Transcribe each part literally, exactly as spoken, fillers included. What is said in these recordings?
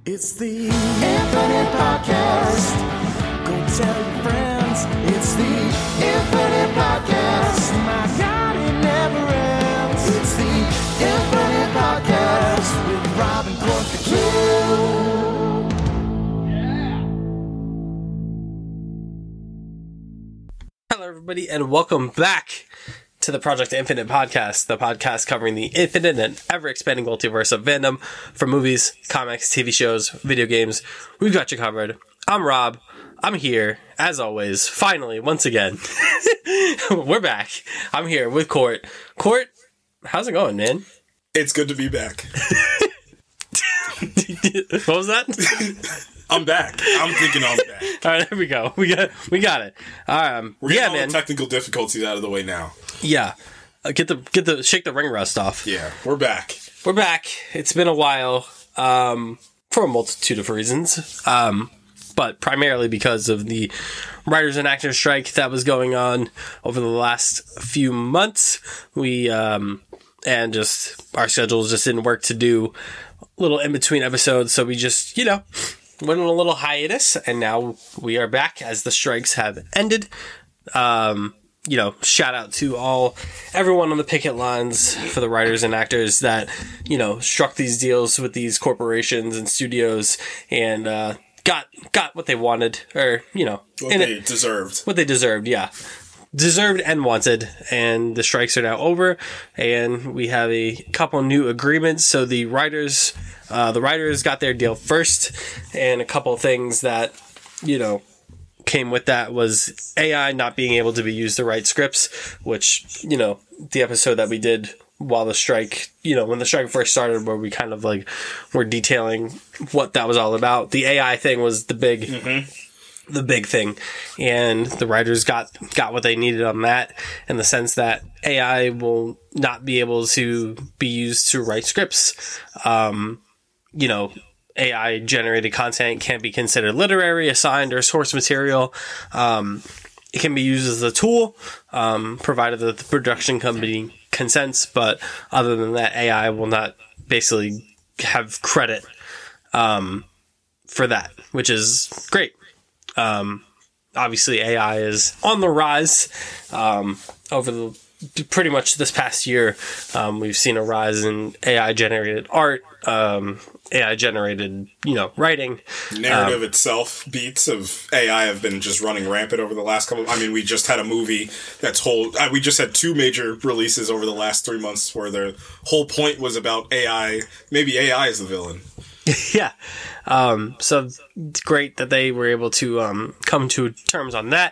It's the Infinite Podcast. Go tell your friends. It's the Infinite Podcast. My God, it never ends. It's the Infinite Podcast with Rob and Cork the Q. Hello, everybody, and welcome back to the Project Infinite Podcast, the podcast covering the infinite and ever-expanding multiverse of fandom from movies, comics, T V shows, video games. We've got you covered. I'm Rob. I'm here, as always, finally, once again. We're back. I'm here with Court. Court, how's it going, man? It's good to be back. What was that? I'm back. I'm thinking I'm back. All right, there we go. We got, we got it. Um, We're getting yeah, all man. the technical difficulties out of the way now. Yeah, uh, get the get the shake the ring rust off. Yeah, we're back. We're back. It's been a while, um, for a multitude of reasons, um, but primarily because of the writers and actors strike that was going on over the last few months. We um, and just our schedules just didn't work to do little in between episodes, so we just you know went on a little hiatus, and now we are back as the strikes have ended. Um, you know, shout out to all, everyone on the picket lines for the writers and actors that, you know, struck these deals with these corporations and studios and, uh, got, got what they wanted, or, you know, What they it, deserved. What they deserved, yeah. Deserved and wanted, and the strikes are now over, and we have a couple new agreements. So the writers, uh, the writers got their deal first, and a couple things that, you know, came with that was A I not being able to be used to write scripts, which, you know, the episode that we did while the strike, you know, when the strike first started, where we kind of like were detailing what that was all about. The A I thing was the big, mm-hmm. the big thing, and the writers got, got what they needed on that, in the sense that A I will not be able to be used to write scripts. Um, you know, A I generated content can't be considered literary, assigned, or source material. Um, it can be used as a tool, um, provided that the production company consents. But other than that, A I will not basically have credit um, for that, which is great. Um, obviously, A I is on the rise um, over the pretty much this past year. Um, we've seen a rise in A I generated art. Um, A I generated, you know, writing. Narrative um, itself, beats of A I have been just running rampant over the last couple. I mean, we just had a movie that's whole. Uh, we just had two major releases over the last three months where their whole point was about A I. Maybe A I is the villain. Yeah. Um, so great that they were able to um, come to terms on that.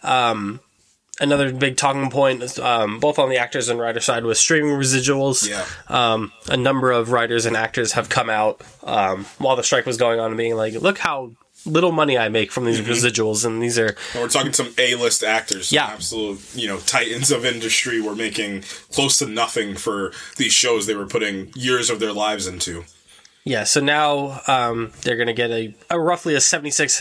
Um, Another big talking point, um, both on the actors and writer side, was streaming residuals. Yeah. Um, a number of writers and actors have come out um, while the strike was going on and being like, look how little money I make from these mm-hmm. residuals. And these are... And we're talking some A-list actors. Yeah. Absolute, you know, titans of industry were making close to nothing for these shows they were putting years of their lives into. Yeah, so now um, they're going to get a, a roughly a seventy-six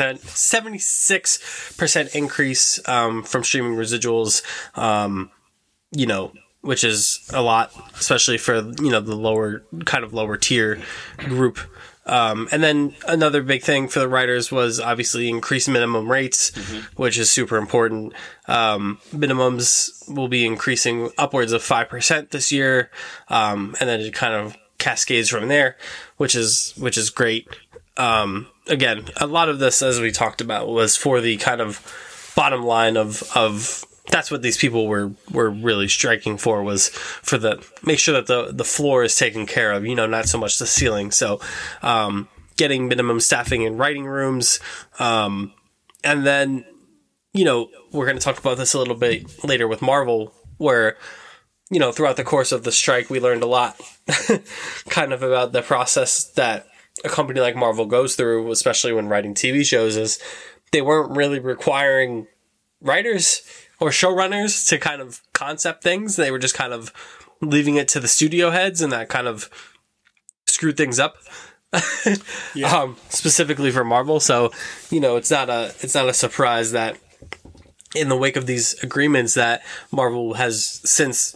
percent increase um, from streaming residuals, um, you know, which is a lot, especially for, you know, the lower, kind of lower tier group. Um, and then another big thing for the writers was obviously increased minimum rates, mm-hmm. which is super important. Um, minimums will be increasing upwards of five percent this year, um, and then it kind of cascades from there, which is which is great. Um, again, a lot of this, as we talked about, was for the kind of bottom line of of that's what these people were were really striking for, was for the make sure that the the floor is taken care of, you know, not so much the ceiling. So um, getting minimum staffing in writing rooms, um, and then, you know, we're going to talk about this a little bit later with Marvel, where, you know, throughout the course of the strike, we learned a lot kind of about the process that a company like Marvel goes through, especially when writing T V shows, is they weren't really requiring writers or showrunners to kind of concept things. They were just kind of leaving it to the studio heads, and that kind of screwed things up. yeah. um, specifically for Marvel. So, you know, it's not a, it's not a surprise that in the wake of these agreements that Marvel has since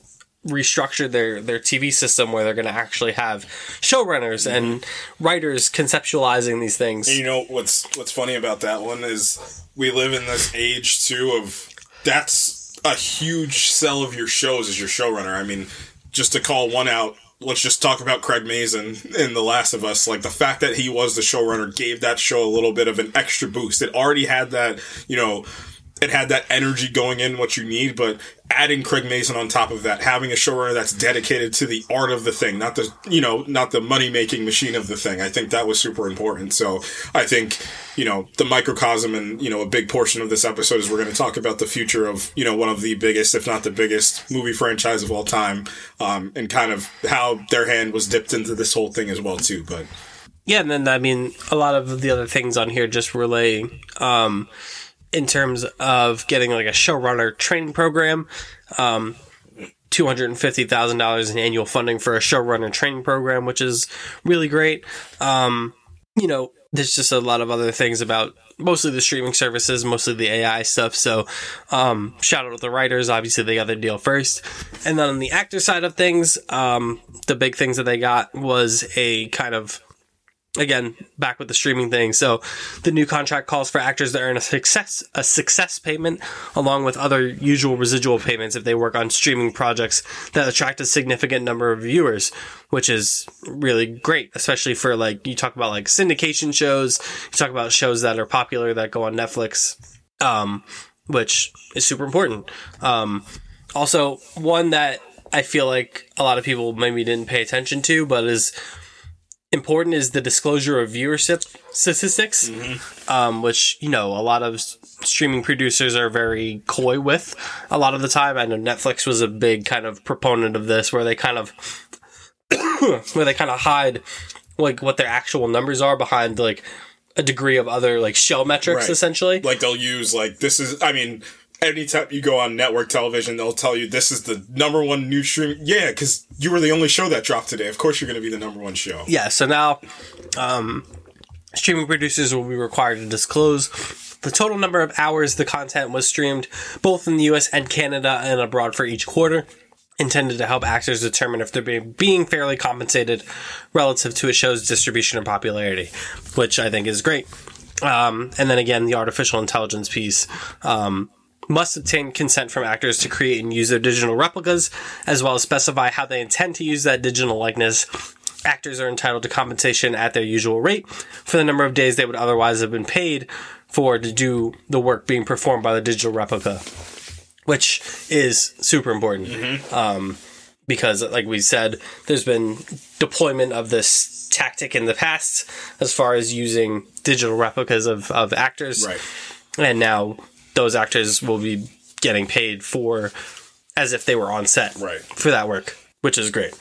restructure their, their T V system where they're going to actually have showrunners mm-hmm. and writers conceptualizing these things. And you know what's what's funny about that one is we live in this age too of that's a huge sell of your shows as your showrunner. I mean, just to call one out, let's just talk about Craig Mazin in The Last of Us. Like, the fact that he was the showrunner gave that show a little bit of an extra boost. It already had that, you know, it had that energy going in, what you need, but adding Craig Mazin on top of that, having a showrunner that's dedicated to the art of the thing, not the, you know, not the money-making machine of the thing. I think that was super important. So I think, you know, the microcosm and, you know, a big portion of this episode is we're going to talk about the future of, you know, one of the biggest, if not the biggest movie franchise of all time, um, and kind of how their hand was dipped into this whole thing as well, too. But yeah, and then, I mean, a lot of the other things on here just relay, um, in terms of getting like a showrunner training program, um, two hundred fifty thousand dollars in annual funding for a showrunner training program, which is really great. Um, you know, there's just a lot of other things about mostly the streaming services, mostly the A I stuff. So, um, shout out to the writers. Obviously they got their deal first. And then on the actor side of things, um, the big things that they got was a kind of, again, back with the streaming thing. So the new contract calls for actors to earn a success a success payment along with other usual residual payments if they work on streaming projects that attract a significant number of viewers, which is really great, especially for, like, you talk about like syndication shows, you talk about shows that are popular that go on Netflix, um, which is super important. Um, also, one that I feel like a lot of people maybe didn't pay attention to, but is important is the disclosure of viewership statistics, mm-hmm. um, which, you know, a lot of s- streaming producers are very coy with a lot of the time. I know Netflix was a big kind of proponent of this, where they kind of, where they kind of hide like what their actual numbers are behind like a degree of other like show metrics, right. essentially. Like they'll use like, this is, I mean, anytime you go on network television, they'll tell you this is the number one new stream. Yeah, because you were the only show that dropped today. Of course you're going to be the number one show. Yeah, so now um, streaming producers will be required to disclose the total number of hours the content was streamed, both in the U S and Canada and abroad for each quarter, intended to help actors determine if they're being, being fairly compensated relative to a show's distribution and popularity, which I think is great. Um, and then again, the artificial intelligence piece, um, must obtain consent from actors to create and use their digital replicas, as well as specify how they intend to use that digital likeness. Actors are entitled to compensation at their usual rate for the number of days they would otherwise have been paid for to do the work being performed by the digital replica, which is super important. Mm-hmm. Um, because, like we said, there's been deployment of this tactic in the past as far as using digital replicas of, of actors. Right. And now those actors will be getting paid for as if they were on set right. for that work, which is great.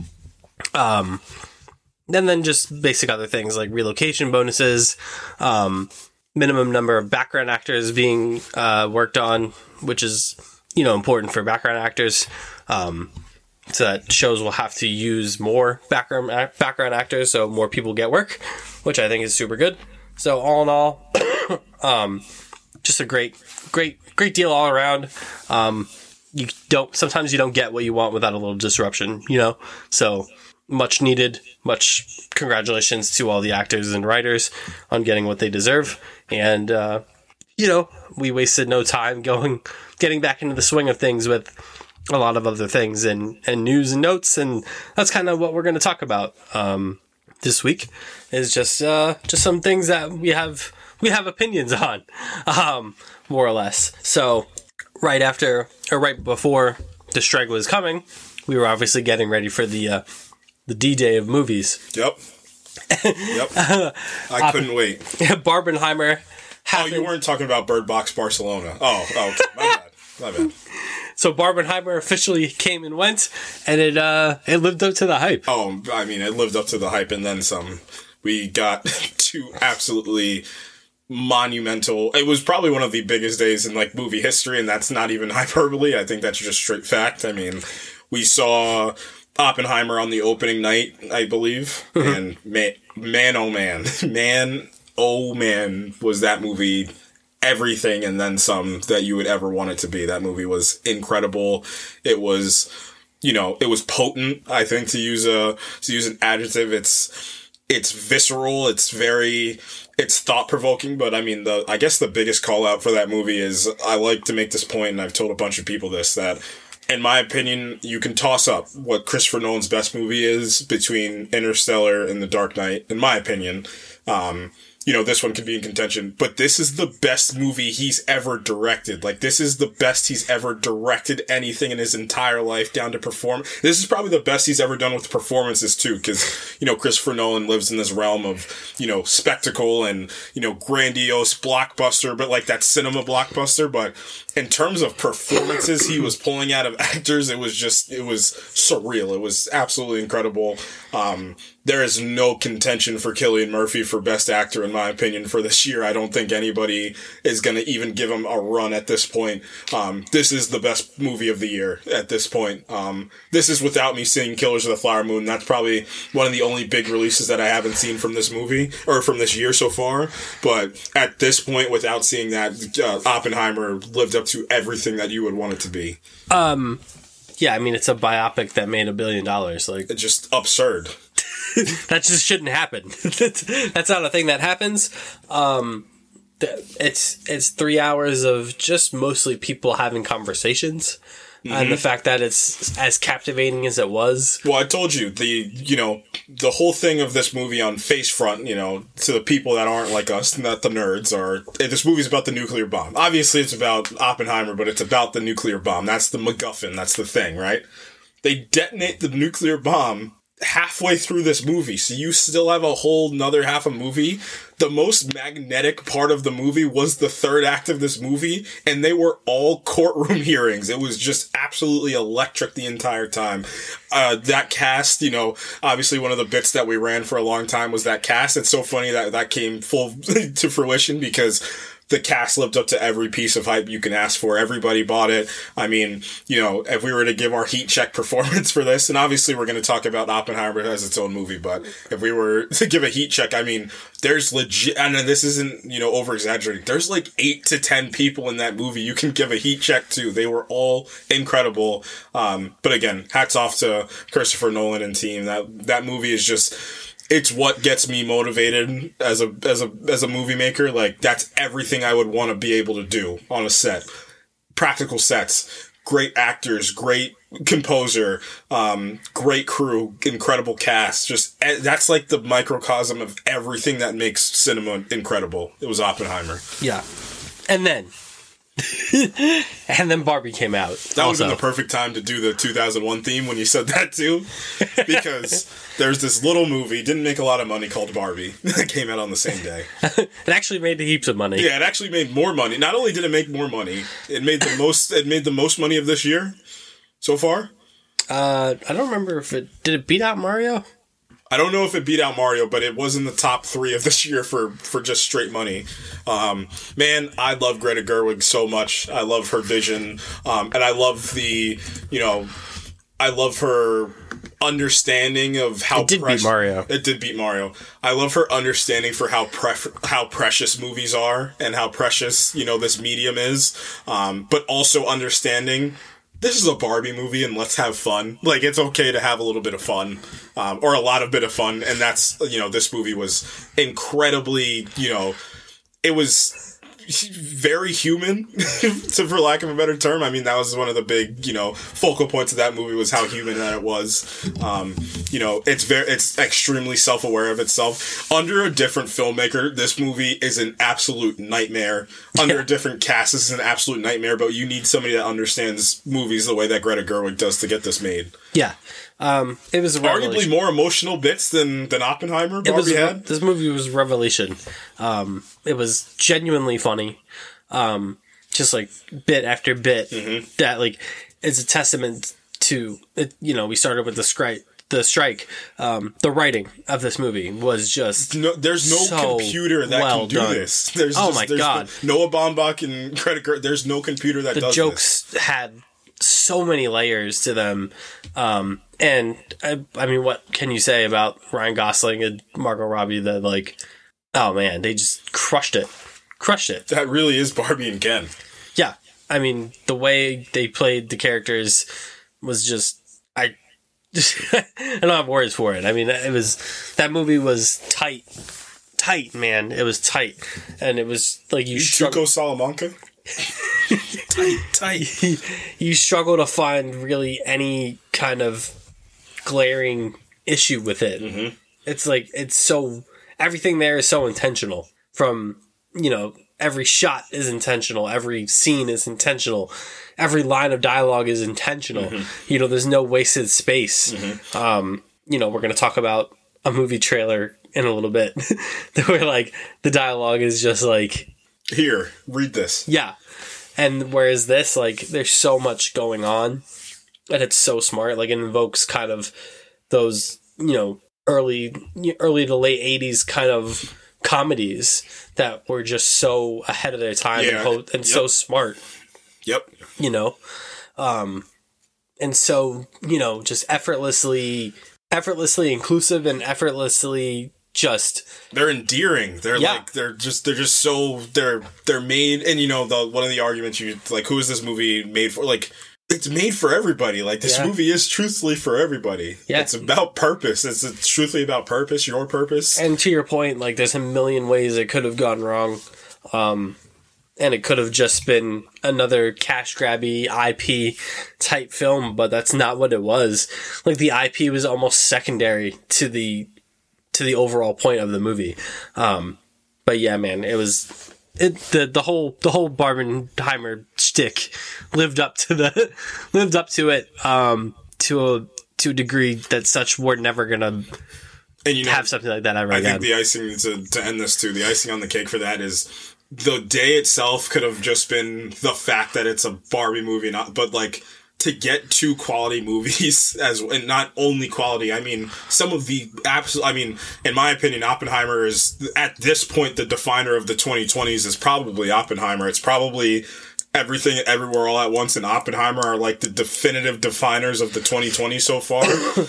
Um, and then just basic other things like relocation bonuses, um, minimum number of background actors being uh, worked on, which is, you know, important for background actors. Um, so that shows will have to use more background background actors, so more people get work, which I think is super good. So all in all, um, just a great, great, great deal all around. Um, you don't, sometimes you don't get what you want without a little disruption, you know? So much needed, much congratulations to all the actors and writers on getting what they deserve. And, uh, you know, we wasted no time going, getting back into the swing of things with a lot of other things and, and news and notes. And that's kind of what we're going to talk about, um, this week is just, uh, just some things that we have, we have opinions on, um, more or less. So right after, or right before the strike was coming, we were obviously getting ready for the, uh, the D-Day of movies. Yep. Yep. I couldn't uh, wait. Barbenheimer Oh, happened. you weren't talking about Bird Box Barcelona. Oh, oh, okay. My bad. My bad. So Barbenheimer officially came and went, and it, uh, it lived up to the hype. Oh, I mean, it lived up to the hype and then some. We got two absolutely monumental. It was probably one of the biggest days in like movie history, and that's not even hyperbole. I think that's just straight fact. I mean, we saw Oppenheimer on the opening night, I believe, and man, man, oh man, man, oh man, was that movie everything and then some that you would ever want it to be. That movie was incredible. It was you know, it was potent, I think, to use a, to use an adjective. It's, it's visceral. It's very, it's thought provoking, but I mean, the, I guess the biggest call out for that movie is, I like to make this point, and I've told a bunch of people this, that in my opinion, you can toss up what Christopher Nolan's best movie is between Interstellar and The Dark Knight, in my opinion. Um, you know, this one could be in contention, but this is the best movie he's ever directed. Like, this is the best he's ever directed anything in his entire life, down to perform. This is probably the best he's ever done with performances too, because, you know, Christopher Nolan lives in this realm of, you know, spectacle and, you know, grandiose blockbuster, but like that cinema blockbuster. But in terms of performances he was pulling out of actors, it was just, it was surreal. It was absolutely incredible. Um, there is no contention for Cillian Murphy for best actor, in my opinion, for this year. I don't think anybody is going to even give him a run at this point. Um, this is the best movie of the year at this point. Um, this is without me seeing Killers of the Flower Moon. That's probably one of the only big releases that I haven't seen from this movie, or from this year so far. But at this point, without seeing that, uh, Oppenheimer lived up to everything that you would want it to be. Um, yeah, I mean, it's a biopic that made a billion dollars. Like, It's just absurd. that just shouldn't happen. that's, that's not a thing that happens. Um, th- it's it's three hours of just mostly people having conversations, mm-hmm. and the fact that it's as captivating as it was. Well, I told you, the, you know, the whole thing of this movie on face front, you know, to the people that aren't like us, not the nerds, are, this movie's about the nuclear bomb. Obviously, it's about Oppenheimer, but it's about the nuclear bomb. That's the MacGuffin. That's the thing, right? They detonate the nuclear bomb halfway through this movie, so you still have a whole nother half a movie. The most magnetic part of the movie was the third act of this movie, and they were all courtroom hearings. It was just absolutely electric the entire time. Uh, that cast, you know, obviously one of the bits that we ran for a long time was that cast. It's so funny that that came full to fruition, because the cast lived up to every piece of hype you can ask for. Everybody bought it. I mean, you know, if we were to give our heat check performance for this, and obviously we're going to talk about Oppenheimer as its own movie, but if we were to give a heat check, I mean, there's legit, and this isn't, you know, over exaggerating, there's like eight to ten people in that movie you can give a heat check to. They were all incredible. Um, but again, hats off to Christopher Nolan and team. That, that movie is just, it's what gets me motivated as a as a as a movie maker. Like, that's everything I would want to be able to do on a set. Practical sets, great actors, great composer, um, great crew, incredible cast. Just, that's like the microcosm of everything that makes cinema incredible. It was Oppenheimer. Yeah, and then. and then Barbie came out. That would have been the perfect time to do the two thousand one theme when you said that too, because there's this little movie, didn't make a lot of money, called Barbie, that came out on the same day. It actually made heaps of money. Yeah, it actually made more money. Not only did it make more money, it made the most. It made the most money of this year so far. Uh, I don't remember if it did it beat out Mario. I don't know if it beat out Mario, but it was in the top three of this year for, for just straight money. Um, man, I love Greta Gerwig so much. I love her vision. Um, and I love the, you know, I love her understanding of how it did precious, beat Mario. It did beat Mario. I love her understanding for how pref- how precious movies are and how precious, you know, this medium is. Um, but also understanding this is a Barbie movie and let's have fun. Like, it's okay to have a little bit of fun, um, or a lot of bit of fun. And that's, you know, this movie was incredibly, you know, it was very human, to, for lack of a better term. I mean, that was one of the big, you know, focal points of that movie, was how human that it was. Um, you know, it's very, it's extremely self-aware of itself. Under a different filmmaker, this movie is an absolute nightmare. Under yeah. a different cast, this is an absolute nightmare, but you need somebody that understands movies the way that Greta Gerwig does to get this made. Yeah. Um, it was a arguably more emotional bits than, than Oppenheimer Barbie it was, had. This movie was revelation. Um, it was genuinely funny. Um, just like bit after bit mm-hmm. that like is a testament to it. You know, we started with the strike. The strike, um, the writing of this movie was just no, there's no so computer that well can do done. this. There's oh just, my there's god, no, Noah Baumbach and Greta Gerwig. There's no computer that the does jokes this. had so many layers to them. Um, and I, I mean, what can you say about Ryan Gosling and Margot Robbie? That like, oh man, they just crushed it, crushed it. That really is Barbie and Ken. Yeah, I mean, the way they played the characters was just, I don't have words for it. I mean, it was that movie was tight, tight, man. It was tight, and it was like you Chuco Salamanca. tight, tight. You struggle to find really any kind of glaring issue with it. Mm-hmm. It's like it's so everything there is so intentional. From you know, every shot is intentional. Every scene is intentional. Every line of dialogue is intentional. Mm-hmm. You know, there's no wasted space. Mm-hmm. Um, you know, we're going to talk about a movie trailer in a little bit where like the dialogue is just like, here, read this. Yeah. And whereas this, like, there's so much going on and it's so smart. Like, it invokes kind of those, you know, early, early to late eighties kind of comedies that were just so ahead of their time yeah. and, ho- and yep. so smart. Yep. You know, um, and so, you know, just effortlessly, effortlessly inclusive and effortlessly just. They're endearing. They're yeah. like, they're just, they're just so, they're, they're made. And, you know, the, one of the arguments you, like, who is this movie made for? Like, it's made for everybody. Like, this yeah. movie is truthfully for everybody. Yeah. It's about purpose. It's, it's truthfully about purpose, your purpose. And to your point, like, there's a million ways it could have gone wrong. Um, And it could have just been another cash grabby I P type film, but that's not what it was. Like the I P was almost secondary to the to the overall point of the movie. Um, but yeah, man, it was it the the whole the whole Barbenheimer shtick lived up to the lived up to it um, to a to a degree that such we're never gonna. And you know, have something like that ever I again. think the icing to to end this too. The icing on the cake for that is. The day itself could have just been the fact that it's a Barbie movie, not, but like to get two quality movies as, and not only quality. I mean, some of the absolute, I mean, in my opinion, Oppenheimer is at this point, the definer of the twenty twenties is probably Oppenheimer. It's probably Everything Everywhere All at Once and Oppenheimer are like the definitive definers of the twenty twenties so far.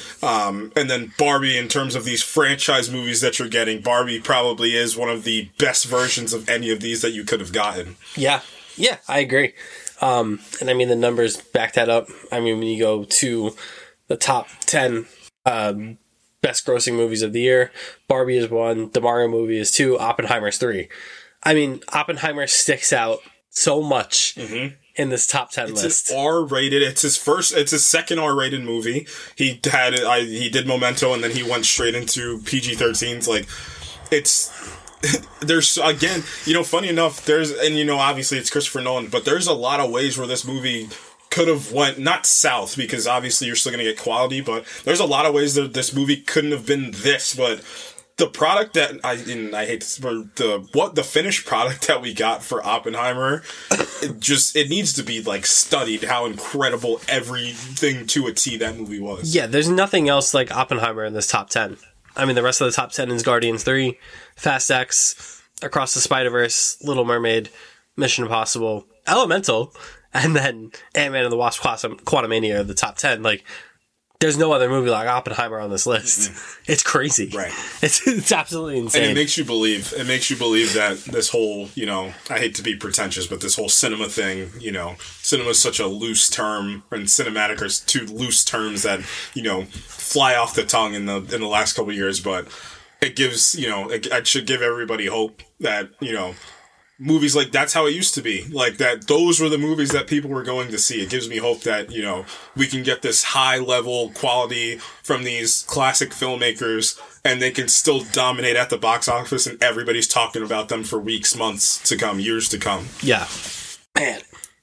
um, and then Barbie, in terms of these franchise movies that you're getting, Barbie probably is one of the best versions of any of these that you could have gotten. Yeah. Yeah, I agree. Um, and I mean, the numbers back that up. I mean, when you go to the top ten um, best grossing movies of the year, Barbie is one, the Mario movie is two, Oppenheimer's three. I mean, Oppenheimer sticks out so much mm-hmm. in this top ten it's list. It's R-rated. It's his first. It's his second R-rated movie. He had. I, he did Memento, and then he went straight into P G thirteens. Like, it's there's again. You know, funny enough, there's and you know, obviously it's Christopher Nolan, but there's a lot of ways where this movie could have went not south because obviously you're still gonna get quality, but there's a lot of ways that this movie couldn't have been this, but. The product that I and I hate to, the what the finished product that we got for Oppenheimer, it just it needs to be like studied how incredible everything to a T that movie was. Yeah, there's nothing else like Oppenheimer in this top ten. I mean, the rest of the top ten is Guardians three, Fast X, Across the Spider-Verse, Little Mermaid, Mission Impossible, Elemental, and then Ant-Man and the Wasp: Quantumania are the top ten. Like. There's no other movie like Oppenheimer on this list. Mm-hmm. It's crazy. Right. It's it's absolutely insane. And it makes you believe, it makes you believe that this whole, you know, I hate to be pretentious, but this whole cinema thing, you know, cinema is such a loose term, and cinematic are two loose terms that, you know, fly off the tongue in the in the last couple of years, but it gives, you know, it, it should give everybody hope that, you know, movies like that's how it used to be. Like that, those were the movies that people were going to see. It gives me hope that, you know, we can get this high level quality from these classic filmmakers and they can still dominate at the box office and everybody's talking about them for weeks, months to come, years to come. Yeah. Man.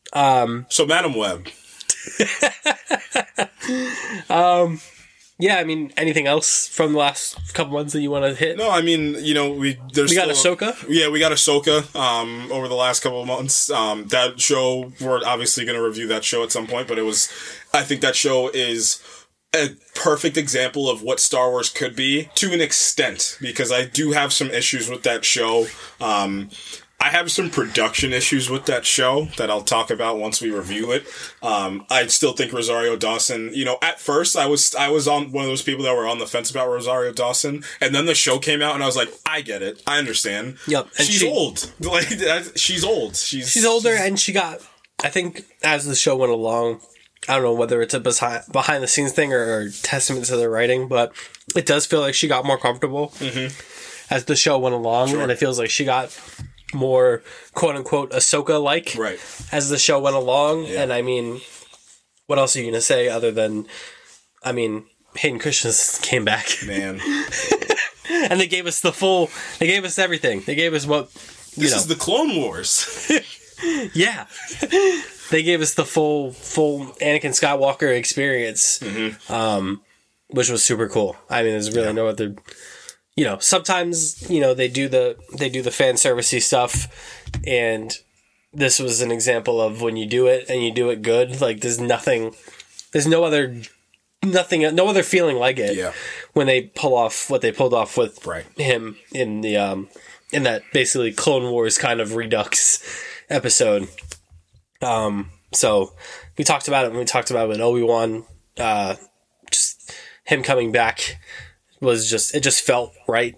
Um, so Madam Web. um, Yeah, I mean, anything else from the last couple months that you want to hit? No, I mean, you know, we there's we got still, Ahsoka. Yeah, we got Ahsoka. Um, over the last couple of months, um, that show we're obviously going to review that show at some point. But it was, I think that show is a perfect example of what Star Wars could be to an extent because I do have some issues with that show. Um, I have some production issues with that show that I'll talk about once we review it. Um, I still think Rosario Dawson, you know, at first I was, I was on one of those people that were on the fence about Rosario Dawson. And then the show came out and I was like, I get it. I understand. Yep. And she's she, old. Like, she's old. She's, she's older she's, and she got, I think as the show went along, I don't know whether it's a behind the scenes thing or a testament to the writing, but it does feel like she got more comfortable mm-hmm. as the show went along, sure. and it feels like she got more quote unquote Ahsoka like right. as the show went along. Yeah. And I mean, what else are you gonna say other than, I mean, Hayden Christensen came back, man, and they gave us the full. They gave us everything. They gave us what you this know. is the Clone Wars. Yeah. They gave us the full, full Anakin Skywalker experience, mm-hmm. um, which was super cool. I mean, there's really yeah. no other, you know, sometimes, you know, they do the, they do the fan servicey stuff, and this was an example of when you do it and you do it good, like there's nothing, there's no other, nothing, no other feeling like it yeah. when they pull off what they pulled off with right. him in the, um, in that basically Clone Wars kind of redux episode. Um, so we talked about it when we talked about it with Obi-Wan, uh, just him coming back was just, it just felt right.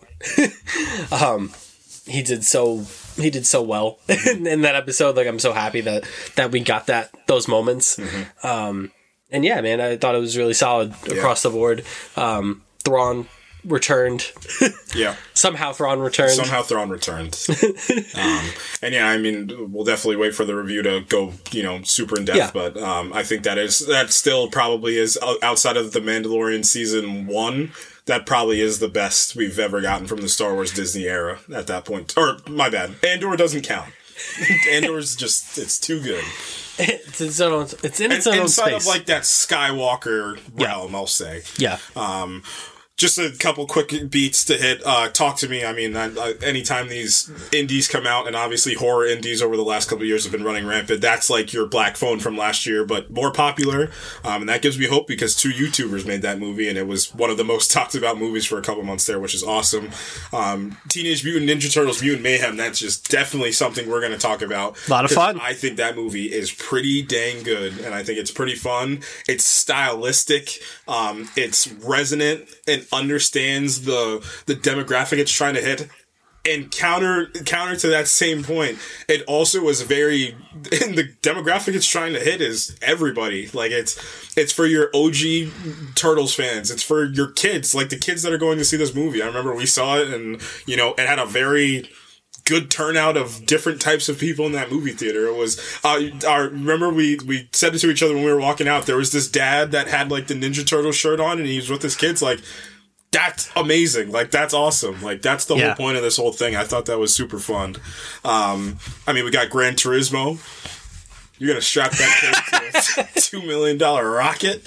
um, he did so, he did so well in, in that episode. Like, I'm so happy that, that we got that, those moments. Mm-hmm. Um, and yeah, man, I thought it was really solid across yeah. the board. Um, Thrawn returned. yeah. Somehow Thrawn returned. Somehow Thrawn returned. um, and yeah, I mean, we'll definitely wait for the review to go, you know, super in depth, yeah. but um, I think that is, that still probably is, outside of the Mandalorian season one, that probably is the best we've ever gotten from the Star Wars Disney era at that point. Or, my bad, Andor doesn't count. Andor's just, it's too good. It's, its own, it's in its and, own inside space. Inside of, like, that Skywalker realm, yeah. I'll say. Yeah. Um... Just a couple quick beats to hit. Uh, talk to me. I mean, I, I, anytime these indies come out, and obviously horror indies over the last couple of years have been running rampant, that's like your Black Phone from last year, but more popular. Um, and that gives me hope because two YouTubers made that movie, and it was one of the most talked about movies for a couple months there, which is awesome. Um, Teenage Mutant Ninja Turtles Mutant Mayhem, that's just definitely something we're going to talk about. A lot of fun. I think that movie is pretty dang good, and I think it's pretty fun. It's stylistic. Um, it's resonant and understands the the demographic it's trying to hit, and counter counter to that same point, it also was very, and the demographic it's trying to hit is everybody. Like it's it's for your O G Turtles fans, it's for your kids, like the kids that are going to see this movie. I remember we saw it, and you know, it had a very good turnout of different types of people in that movie theater. It was, uh, our, remember we, we said it to each other when we were walking out, there was this dad that had like the Ninja Turtle shirt on, and he was with his kids, like, that's amazing. Like, that's awesome. Like, that's the yeah. whole point of this whole thing. I thought that was super fun. Um, I mean, we got Gran Turismo. You're going to strap that kid to a two million dollars rocket?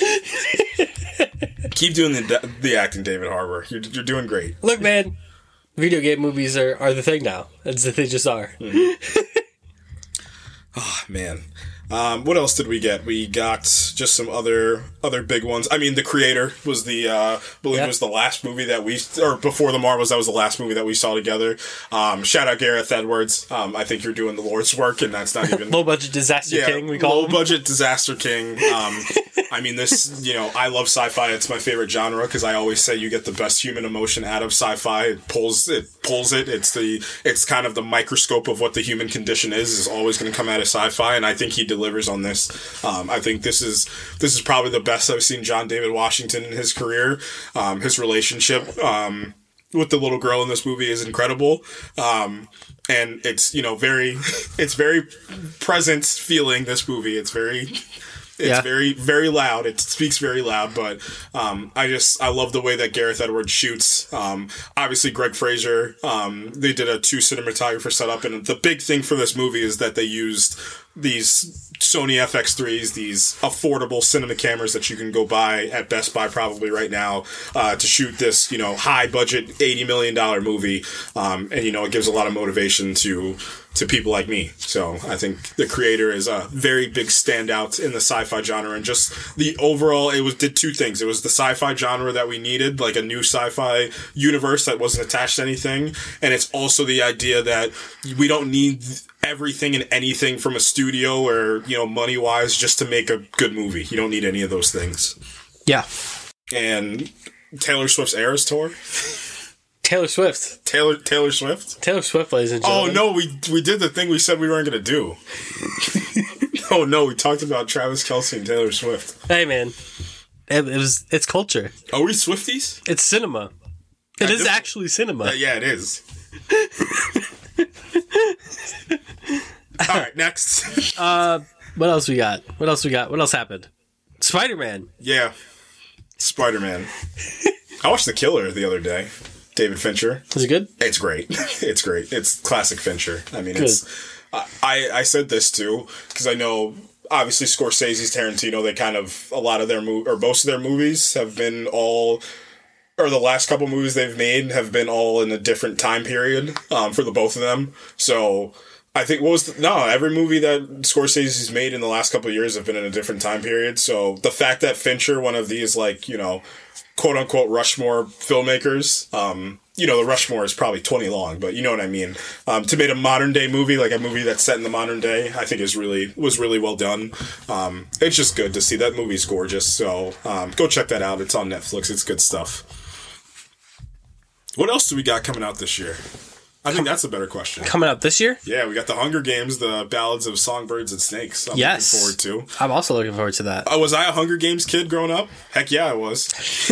Keep doing the, the acting, David Harbour. You're, you're doing great. Look, man. Video game movies are, are the thing now. It's, they just are. Mm-hmm. Oh, man. Um, what else did we get? We got just some other other big ones. I mean, The Creator was the, uh, I believe yeah. it was the last movie that we, or before the Marvels, that was the last movie that we saw together. Um, shout out Gareth Edwards. Um, I think you're doing the Lord's work, and that's not even... Low budget disaster yeah, king, we call low him. Low budget disaster king. Um, I mean, this, you know, I love sci-fi. It's my favorite genre, because I always say you get the best human emotion out of sci-fi. It pulls it. Pulls it. It's the, it's kind of the microscope of what the human condition is, is always going to come out of sci-fi, and I think he delivers on this. Um, I think this is this is probably the best I've seen John David Washington in his career. Um, his relationship um, with the little girl in this movie is incredible, um, and it's you know very it's very present feeling. This movie, it's very. It's yeah. very, very loud. It speaks very loud, but um, I just, I love the way that Gareth Edwards shoots. Um, obviously, Greg Fraser, um, they did a two cinematographer setup, and the big thing for this movie is that they used these Sony F X threes, these affordable cinema cameras that you can go buy at Best Buy probably right now, uh, to shoot this, you know, high budget eighty million dollars movie. Um, and, you know, it gives a lot of motivation to, to people like me. So I think The Creator is a very big standout in the sci-fi genre, and just the overall, it was, did two things. It was the sci-fi genre that we needed, like a new sci-fi universe that wasn't attached to anything. And it's also the idea that we don't need everything and anything from a studio or, you know, money wise just to make a good movie. You don't need any of those things. Yeah. And Taylor Swift's Eras Tour. Taylor Swift. Taylor Taylor Swift? Taylor Swift, ladies and gentlemen. Oh, no, we we did the thing we said we weren't going to do. Oh no, we talked about Travis Kelce and Taylor Swift. Hey, man. It, it was. It's culture. Are we Swifties? It's cinema. It I is just- actually cinema. Uh, yeah, it is. All right, next. What else we got? What else we got? What else happened? Spider-Man. Yeah, Spider-Man. I watched The Killer the other day. David Fincher. Was it good? It's great. It's great. It's classic Fincher. I mean, it's. I I said this too because I know obviously Scorsese's, Tarantino. They kind of a lot of their mo- or most of their movies have been all. Or the last couple movies they've made have been all in a different time period um, for the both of them. So I think what was the, no every movie that Scorsese's made in the last couple of years have been in a different time period. So the fact that Fincher, one of these like you know, quote unquote Rushmore filmmakers, um, you know the Rushmore is probably twenty long, but you know what I mean. Um, to make a modern day movie like a movie that's set in the modern day, I think is really was really well done. Um, it's just good to see that movie's gorgeous. So um, go check that out. It's on Netflix. It's good stuff. What else do we got coming out this year? I think that's a better question. Coming up this year? Yeah, we got the Hunger Games, the Ballads of Songbirds and Snakes. I'm Yes. looking forward to. I'm also looking forward to that. Uh, was I a Hunger Games kid growing up? Heck yeah, I was.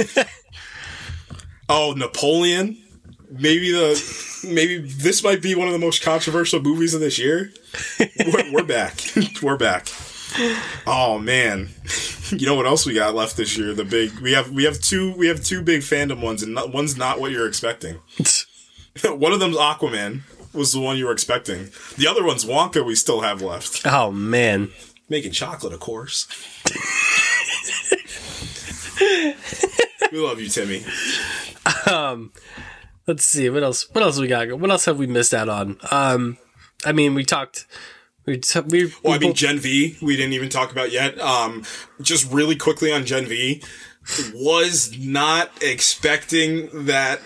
Oh, Napoleon. Maybe the maybe this might be one of the most controversial movies of this year. We're, we're back. We're back. Oh man, you know what else we got left this year? The big we have we have two we have two big fandom ones, and not, one's not what you're expecting. One of them's Aquaman was the one you were expecting. The other one's Wonka. We still have left. Oh, man. Making chocolate, of course. We love you, Timmy. Um, let's see. What else? What else we got? What else have we missed out on? Um, I mean, we talked... We, t- we, Well, I we mean, Gen V, we didn't even talk about yet. Um, just really quickly on Gen V, was not expecting that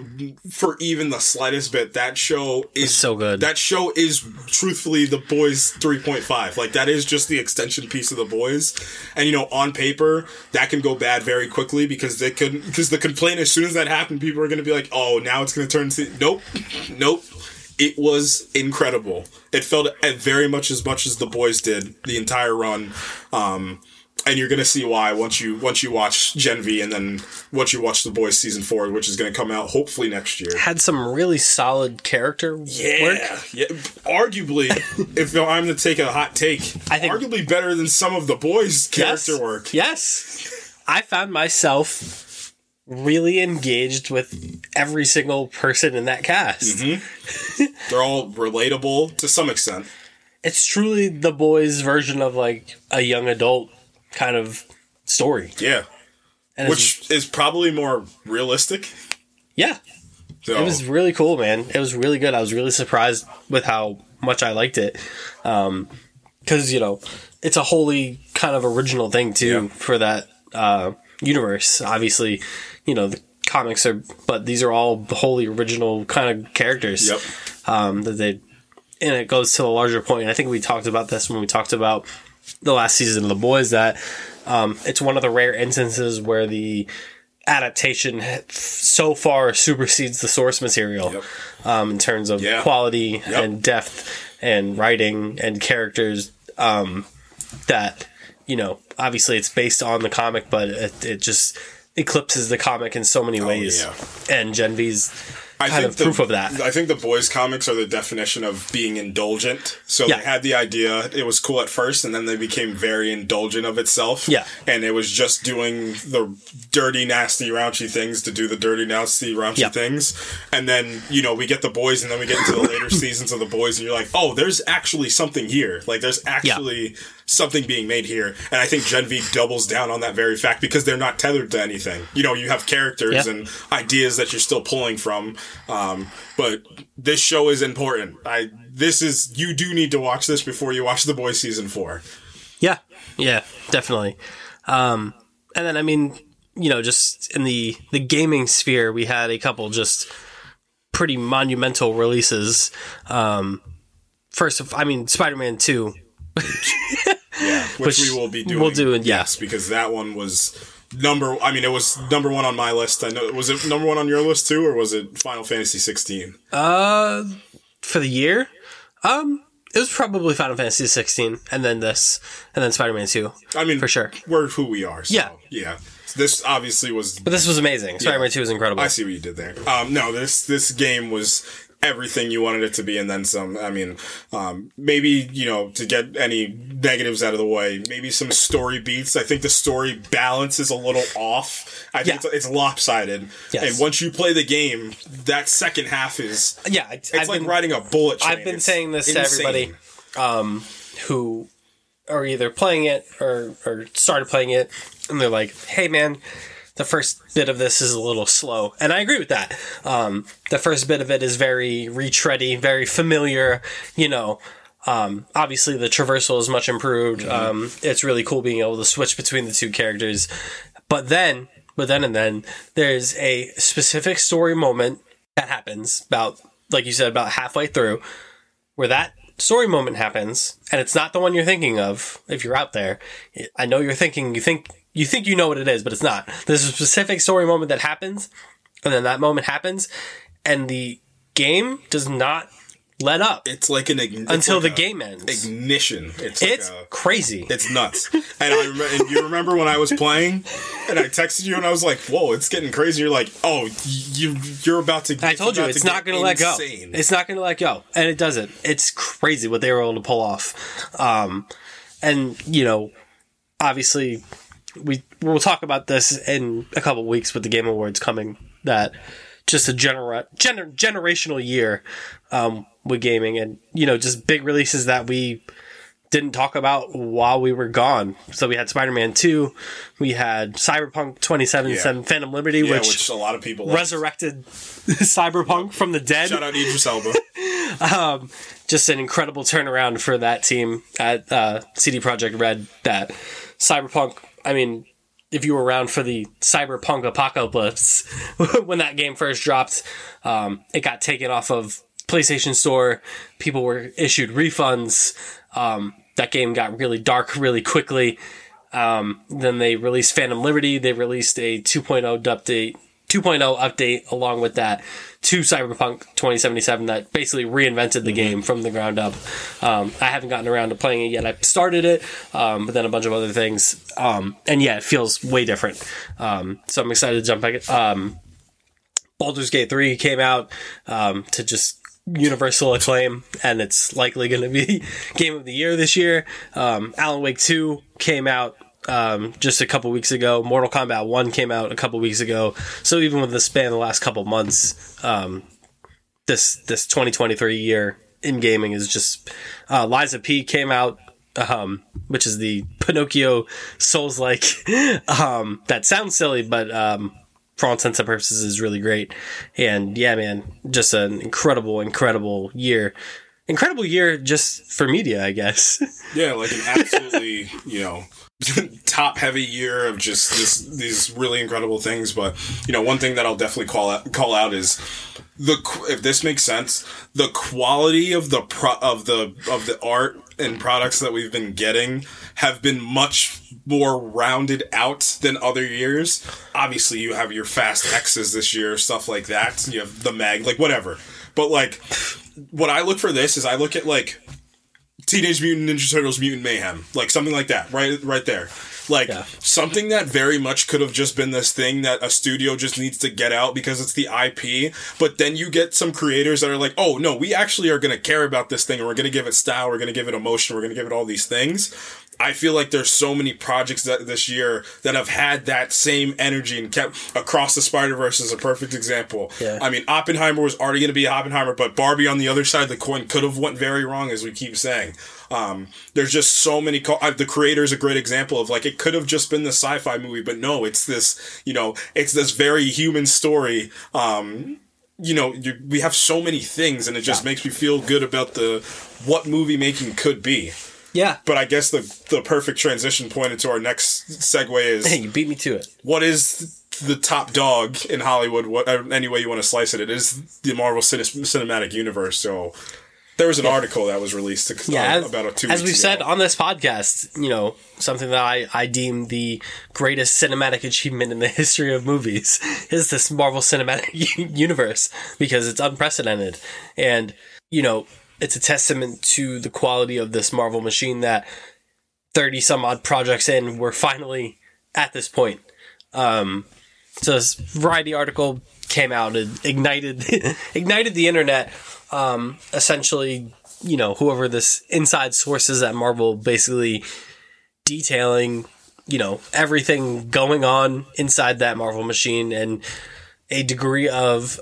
for even the slightest bit. That show is It's so good. That show is truthfully The Boys three point five. Like, that is just the extension piece of The Boys. And, you know, on paper, that can go bad very quickly because they could, because the complaint, as soon as that happened, people are going to be like, oh, now it's going to turn to, nope, nope. It was incredible. It felt very much as much as The Boys did the entire run. Um, and you're going to see why once you once you watch Gen V and then once you watch The Boys season four, which is going to come out hopefully next year. had some really solid character Yeah, work. yeah. Arguably, if I'm to take a hot take, I think- arguably better than some of The Boys' character yes. work. Yes. I found myself really engaged with every single person in that cast. Mm-hmm. They're all relatable to some extent. It's truly The Boys' version of like a young adult kind of story. Yeah. And it's- Which is probably more realistic. yeah. So, It was really cool, man. It was really good. I was really surprised with how much I liked it. Um, cause you know, it's a wholly kind of original thing too Yeah. for that, uh, universe. Obviously, you know, the comics are, but these are all wholly original kind of characters. Yep. Um, that they, and it goes to the larger point. And I think we talked about this when we talked about the last season of The Boys, that, um, it's one of the rare instances where the adaptation so far supersedes the source material. Yep. Um, in terms of Yeah. quality Yep. and depth and writing and characters, um, that, you know, obviously it's based on the comic, but it, it just eclipses the comic in so many ways. yeah. And Gen V's I kind think of the, proof of that. I think the Boys comics are the definition of being indulgent. So Yeah. they had the idea, it was cool at first, and then they became very indulgent of itself. Yeah. And it was just doing the dirty, nasty, raunchy things to do the dirty, nasty, raunchy Yeah. things. And then, you know, we get the Boys, and then we get into the later seasons of the Boys, and you're like, oh, there's actually something here. Like, there's actually something being made here. And I think Gen V doubles down on that very fact because they're not tethered to anything. You know, you have characters Yeah. and ideas that you're still pulling from. Um, but this show is important. I this is you do need to watch this before you watch The Boys season four. Yeah, yeah, definitely. Um, and then, I mean, you know, just in the, the gaming sphere, we had a couple just pretty monumental releases. Um, first, of, I mean, Spider-Man two. Yeah, which, Which we will be doing. we'll do, yeah. Yes, because that one was number. I mean, it was number one on my list. I know. Was it number one on your list too, or was it Final Fantasy sixteen? Uh, for the year? Um, It was probably Final Fantasy sixteen, and then this, and then Spider-Man two. I mean, for sure. We're who we are. So, yeah. Yeah. This obviously was... But this was amazing. Spider-Man yeah. two was incredible. I see what you did there. Um, no, this this game was everything you wanted it to be and then some. I mean, um, maybe, you know, to get any negatives out of the way, maybe some story beats. I think the story balance is a little off. I think yeah. it's, it's lopsided. Yes. And once you play the game, that second half is... Yeah. It's I've like been, riding a bullet train. I've been it's saying this insane. to everybody um, who are either playing it or, or started playing it, and they're like, hey, man... The first bit of this is a little slow. And I agree with that. Um, the first bit of it is very retready, very familiar. You know, um, obviously the traversal is much improved. Mm-hmm. Um, it's really cool being able to switch between the two characters. But then, but then and then, there's a specific story moment that happens about, like you said, about halfway through, where that story moment happens, and it's not the one you're thinking of if you're out there. I know you're thinking, you think... You think you know what it is, but it's not. There's a specific story moment that happens, and then that moment happens, and the game does not let up. It's like an ign- until like the game ends. Ignition. It's, it's like a, crazy. It's nuts. And I rem- and you remember when I was playing, and I texted you, and I was like, "Whoa, it's getting crazy." You're like, "Oh, you you're about to." I told you it's not going to let go. It's not going to let go, and it doesn't. It's crazy what they were able to pull off. Um, and you know, obviously. We we'll talk about this in a couple of weeks with the Game Awards coming. That just a genera- gener- generational year um, with gaming, and you know, just big releases that we didn't talk about while we were gone. So we had Spider-Man two, we had Cyberpunk twenty seventy-seven, yeah. Phantom Liberty, yeah, which, which a lot of people resurrected Cyberpunk from the dead. Shout out Idris Elba. um, just an incredible turnaround for that team at uh, C D Projekt Red. That Cyberpunk. I mean, if you were around for the Cyberpunk apocalypse when that game first dropped, um, it got taken off of PlayStation Store. People were issued refunds. Um, that game got really dark really quickly. Um, then they released Phantom Liberty. They released a two point oh update, two point oh update along with that to Cyberpunk twenty seventy-seven that basically reinvented the mm-hmm. game from the ground up. Um, I haven't gotten around to playing it yet. I started it, um, but then a bunch of other things. Um, and yeah, it feels way different. Um, so I'm excited to jump back. Um, Baldur's Gate three came out um, to just universal acclaim, and it's likely going to be Game of the Year this year. Um, Alan Wake two came out Um, just a couple weeks ago. Mortal Kombat one came out a couple weeks ago. So even with the span of the last couple months, um, this this twenty twenty-three year in gaming is just... Uh, Liza P came out, um, which is the Pinocchio Souls-like. um, that sounds silly, but um, for all intents and purposes is really great. And yeah, man, just an incredible, incredible year. Incredible year just for media, I guess. Yeah, like an absolutely, you know... top heavy year of just this, these really incredible things. But you know, one thing that I'll definitely call out call out is the if this makes sense, the quality of the pro, of the of the art and products that we've been getting have been much more rounded out than other years. Obviously, you have your Fast X's this year, stuff like that. You have the mag, like whatever. But like, what I look for this is I look at like Teenage Mutant Ninja Turtles Mutant Mayhem. Like, something like that. Right right there. Like, yeah. Something that very much could have just been this thing that a studio just needs to get out because it's the I P. But then you get some creators that are like, oh, no, we actually are going to care about this thing, and we're going to give it style, we're going to give it emotion, we're going to give it all these things. I feel like there's so many projects that this year that have had that same energy and kept Across the Spider-Verse is a perfect example. Yeah. I mean, Oppenheimer was already going to be Oppenheimer, but Barbie on the other side of the coin could have went very wrong, as we keep saying. Um, there's just so many, co- uh, the Creator is a great example of like, it could have just been the sci-fi movie, but no, it's this, you know, it's this very human story. Um, you know, you, we have so many things, and it just yeah. makes me feel good about the, what movie making could be. Yeah. But I guess the the perfect transition point into our next segue is... Hey, you beat me to it. What is the top dog in Hollywood? What, any way you want to slice it, it is the Marvel Cine- Cinematic Universe. So there was an yeah. article that was released uh, yeah, as, about a two As weeks we've ago. said on this podcast, you know, something that I, I deem the greatest cinematic achievement in the history of movies is this Marvel Cinematic Universe, because it's unprecedented. And, you know... it's a testament to the quality of this Marvel machine that thirty some odd projects in, we're finally at this point. Um, so this Variety article came out and ignited ignited the internet. Um, essentially, you know, whoever this inside source is at Marvel, basically detailing, you know, everything going on inside that Marvel machine, and a degree of,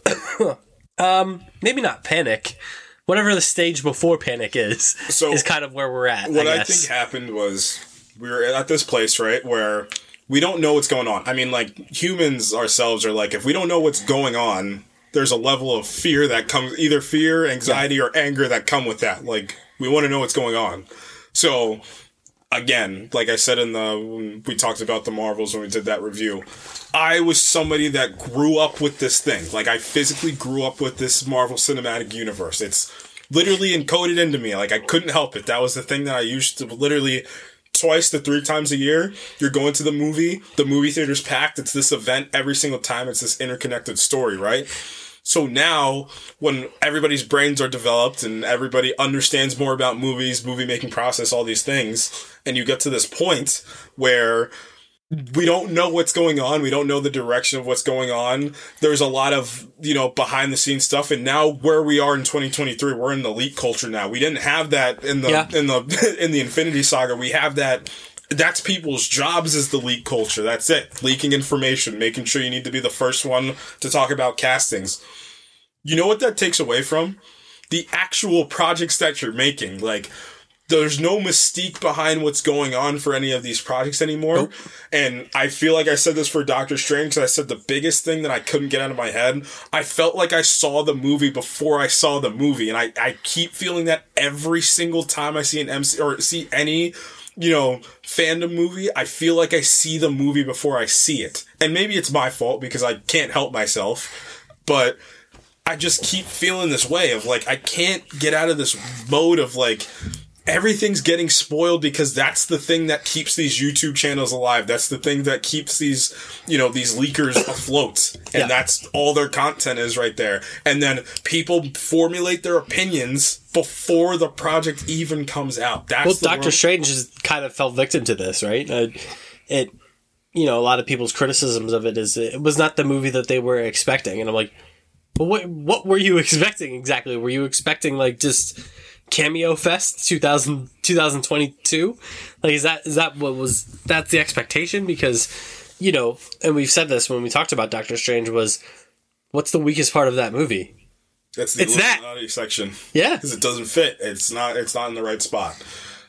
um, maybe not panic, whatever the stage before panic is, so is kind of where we're at. What I, I think happened was we were at this place, right, where we don't know what's going on. I mean, like, humans ourselves are like, if we don't know what's going on, there's a level of fear that comes, either fear, anxiety, yeah. or anger that come with that. Like, we want to know what's going on. So, again, like I said in the, when we talked about the Marvels when we did that review, I was somebody that grew up with this thing. Like, I physically grew up with this Marvel Cinematic Universe. It's literally encoded into me. Like, I couldn't help it. That was the thing that I used to literally twice to three times a year. You're going to the movie. The movie theater's packed. It's this event every single time. It's this interconnected story, right? So now, when everybody's brains are developed and everybody understands more about movies, movie making process, all these things, and you get to this point where we don't know what's going on, we don't know the direction of what's going on, there's a lot of, you know, behind the scenes stuff, and now where we are in twenty twenty-three, we're in the leak culture now. We didn't have that in the yeah. in the in the Infinity Saga. We have that. That's people's jobs, is the leak culture. That's it. Leaking information, making sure you need to be the first one to talk about castings. You know what that takes away from? The actual projects that you're making. Like, there's no mystique behind what's going on for any of these projects anymore. Nope. And I feel like I said this for Doctor Strange, because I said the biggest thing that I couldn't get out of my head, I felt like I saw the movie before I saw the movie. And I, I keep feeling that every single time I see an M C or see any, you know, fandom movie, I feel like I see the movie before I see it. And maybe it's my fault because I can't help myself, but I just keep feeling this way of like, I can't get out of this mode of like, everything's getting spoiled, because that's the thing that keeps these YouTube channels alive. That's the thing that keeps these, you know, these leakers afloat. And yeah. that's all their content is right there. And then people formulate their opinions before the project even comes out. That's well, the Doctor Strange has kind of fell victim to this, right? Uh, it, you know, a lot of people's criticisms of it is it was not the movie that they were expecting. And I'm like, but what, what were you expecting exactly? Were you expecting like just Cameo Fest two thousand, twenty twenty-two? Like, is that, is that what was, that's the expectation? Because, you know, and we've said this when we talked about Doctor Strange, was what's the weakest part of that movie? That's the it's that Illuminati section. Yeah. Because it doesn't fit. It's not, it's not in the right spot.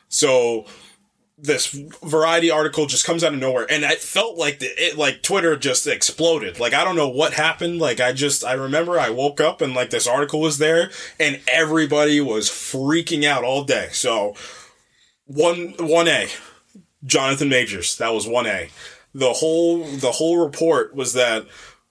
So this Variety article just comes out of nowhere, and it felt like the, it like Twitter just exploded. Like, I don't know what happened. Like, I just I remember I woke up and like this article was there, and everybody was freaking out all day. So one one A, Jonathan Majors, that was one A. The whole the whole report was that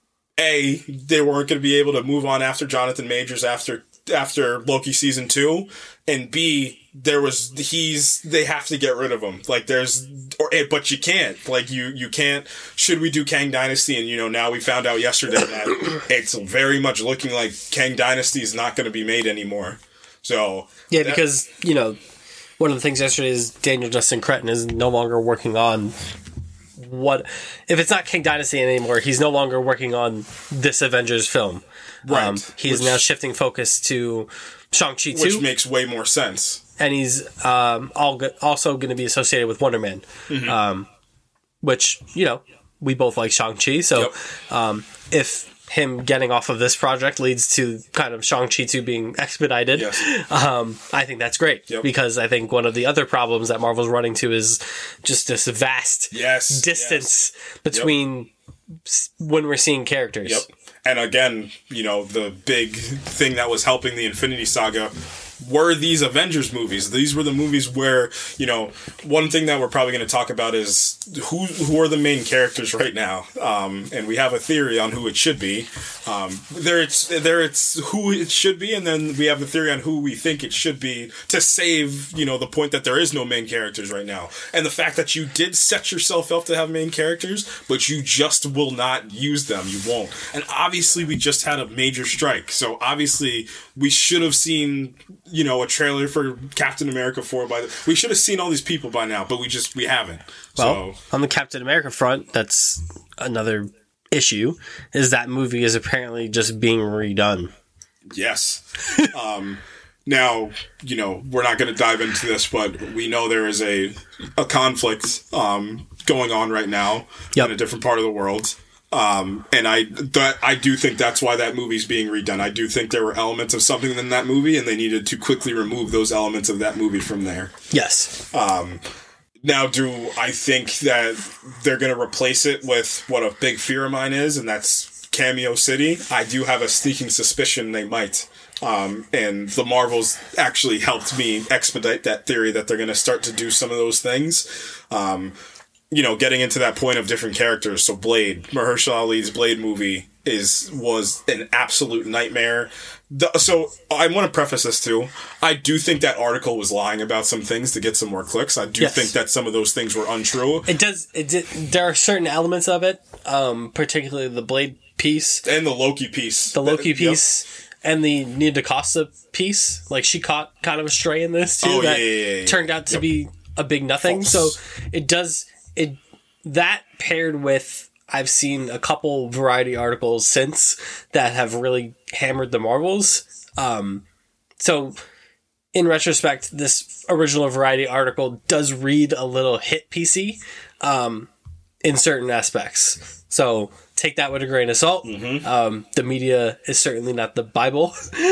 A, they weren't going to be able to move on after Jonathan Majors after after Loki season two, and B, there was he's they have to get rid of him. Like, there's or but you can't. Like, you you can't. Should we do Kang Dynasty? And you know, now we found out yesterday that it's very much looking like Kang Dynasty is not going to be made anymore. So yeah, that, because you know, one of the things yesterday is Daniel Justin Cretton is no longer working on what if it's not Kang Dynasty anymore. He's no longer working on this Avengers film. Right. Um, he's which, now shifting focus to Shang-Chi two. Which makes way more sense. And he's um, all go- also going to be associated with Wonder Man. Mm-hmm. Um, which, you know, we both like Shang-Chi. So yep. um, if him getting off of this project leads to kind of Shang-Chi two being expedited, yes. um, I think that's great. Yep. Because I think one of the other problems that Marvel's running to is just this vast yes. distance yes. between yep. when we're seeing characters. Yep. And again, you know, the big thing that was helping the Infinity Saga were these Avengers movies. These were the movies where, you know, one thing that we're probably going to talk about is who who are the main characters right now. Um, and we have a theory on who it should be. Um, there it's there it's who it should be, and then we have a theory on who we think it should be to save, you know, the point that there is no main characters right now. And the fact that you did set yourself up to have main characters, but you just will not use them. You won't. And obviously we just had a major strike. So obviously we should have seen you know, a trailer for Captain America four by the... We should have seen all these people by now, but we just, we haven't. Well, so. on the Captain America front, that's another issue, is that movie is apparently just being redone. Yes. um, now, you know, we're not going to dive into this, but we know there is a, a conflict um, going on right now yep. in a different part of the world. Um, and I, that, I do think that's why that movie's being redone. I do think there were elements of something in that movie, and they needed to quickly remove those elements of that movie from there. Yes. Um, now, do I think that they're going to replace it with what a big fear of mine is, and that's Cameo City? I do have a sneaking suspicion they might. Um, and the Marvels actually helped me expedite that theory that they're going to start to do some of those things. Um, you know, getting into that point of different characters. So Blade, Mahershala Ali's Blade movie is was an absolute nightmare. The, so I want to preface this too. I do think that article was lying about some things to get some more clicks. I do yes. think that some of those things were untrue. It does. It did, there are certain elements of it, um, particularly the Blade piece and the Loki piece. The Loki that, piece. Yep. And the Nia DaCosta piece. Like, she caught kind of a stray in this too. Oh, that yeah, yeah, yeah, yeah. turned out to yep. be a big nothing. False. So it does. It that paired with, I've seen a couple Variety articles since that have really hammered the Marvels. Um, so in retrospect, this original Variety article does read a little hit P C um, in certain aspects. So take that with a grain of salt. Mm-hmm. Um, the media is certainly not the Bible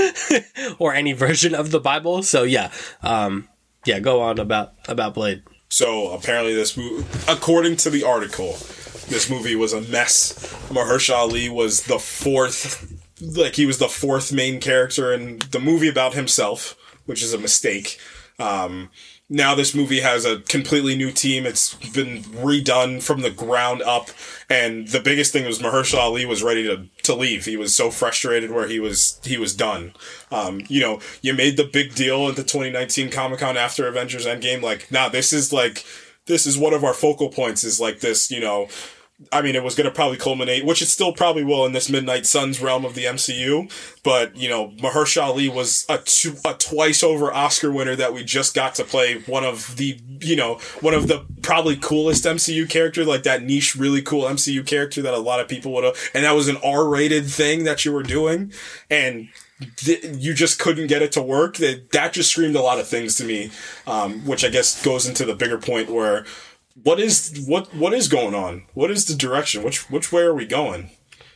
or any version of the Bible. So yeah, um, yeah, go on about about Blade. So apparently this movie, according to the article, this movie was a mess. Mahershala Ali was the fourth, like he was the fourth main character in the movie about himself, which is a mistake. Um, now this movie has a completely new team. It's been redone from the ground up. And the biggest thing was Mahershala Ali was ready to, to leave. He was so frustrated where he was, he was done. Um, you know, you made the big deal at the twenty nineteen Comic-Con after Avengers Endgame. Like, nah, this is like, this is one of our focal points is like this, you know, I mean, it was going to probably culminate, which it still probably will in this Midnight Suns realm of the M C U. But, you know, Mahershala Ali was a, two, a twice over Oscar winner that we just got to play one of the, you know, one of the probably coolest M C U character, like that niche, really cool M C U character that a lot of people would have. And that was an R-rated thing that you were doing. And th- you just couldn't get it to work. That, that just screamed a lot of things to me, um, which I guess goes into the bigger point where What is what what is going on? What is the direction? Which which way are we going?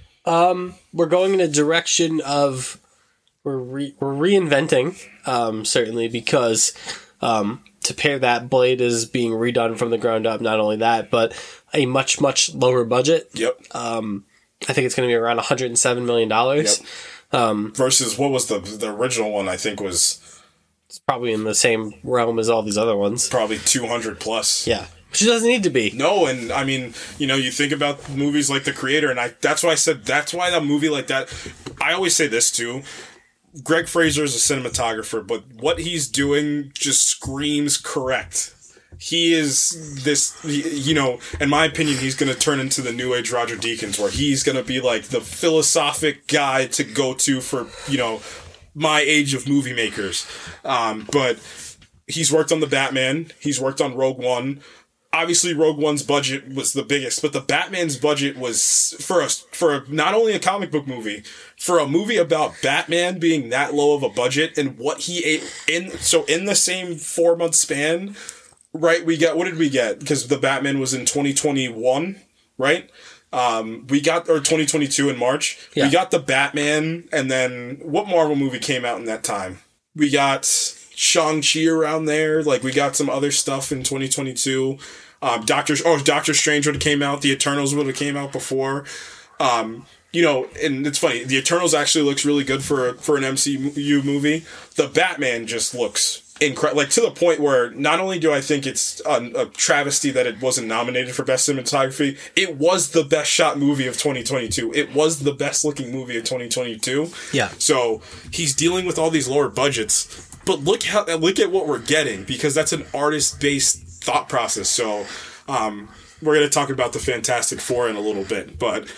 Um, we're going in a direction of we're re- we're reinventing, um, certainly because um, to pair that, Blade is being redone from the ground up. Not only that, but a much much lower budget. Yep. Um, I think it's going to be around one hundred seven million dollars. Yep. Um, versus what was the the original one? I think was it's probably in the same realm as all these other ones. Probably two hundred plus. Yeah. Which doesn't need to be. No, and I mean, you know, you think about movies like The Creator, and I that's why I said, that's why a movie like that, I always say this too, Greg Fraser is a cinematographer, but what he's doing just screams correct. He is this, you know, in my opinion, he's going to turn into the new age Roger Deakins, where he's going to be like the philosophic guy to go to for, you know, my age of movie makers. Um, but he's worked on The Batman, he's worked on Rogue One. Obviously, Rogue One's budget was the biggest, but the Batman's budget was for a for a, not only a comic book movie, for a movie about Batman being that low of a budget and what he ate in. So in the same four month span, right? We got what did we get? Because the Batman was in twenty twenty-one, right? Um, we got or twenty twenty-two in March. Yeah. We got the Batman, and then what Marvel movie came out in that time? We got Shang-Chi around there. Like, we got some other stuff in twenty twenty-two. Um, Doctor, oh, Doctor Strange would have came out. The Eternals would have came out before. Um, you know, and it's funny. The Eternals actually looks really good for, for an M C U movie. The Batman just looks incredible. Like, to the point where not only do I think it's a, a travesty that it wasn't nominated for Best Cinematography, it was the best shot movie of twenty twenty-two. It was the best looking movie of twenty twenty-two. Yeah. So, he's dealing with all these lower budgets. But look how look at what we're getting, because that's an artist-based thought process. So um, we're going to talk about the Fantastic Four in a little bit. But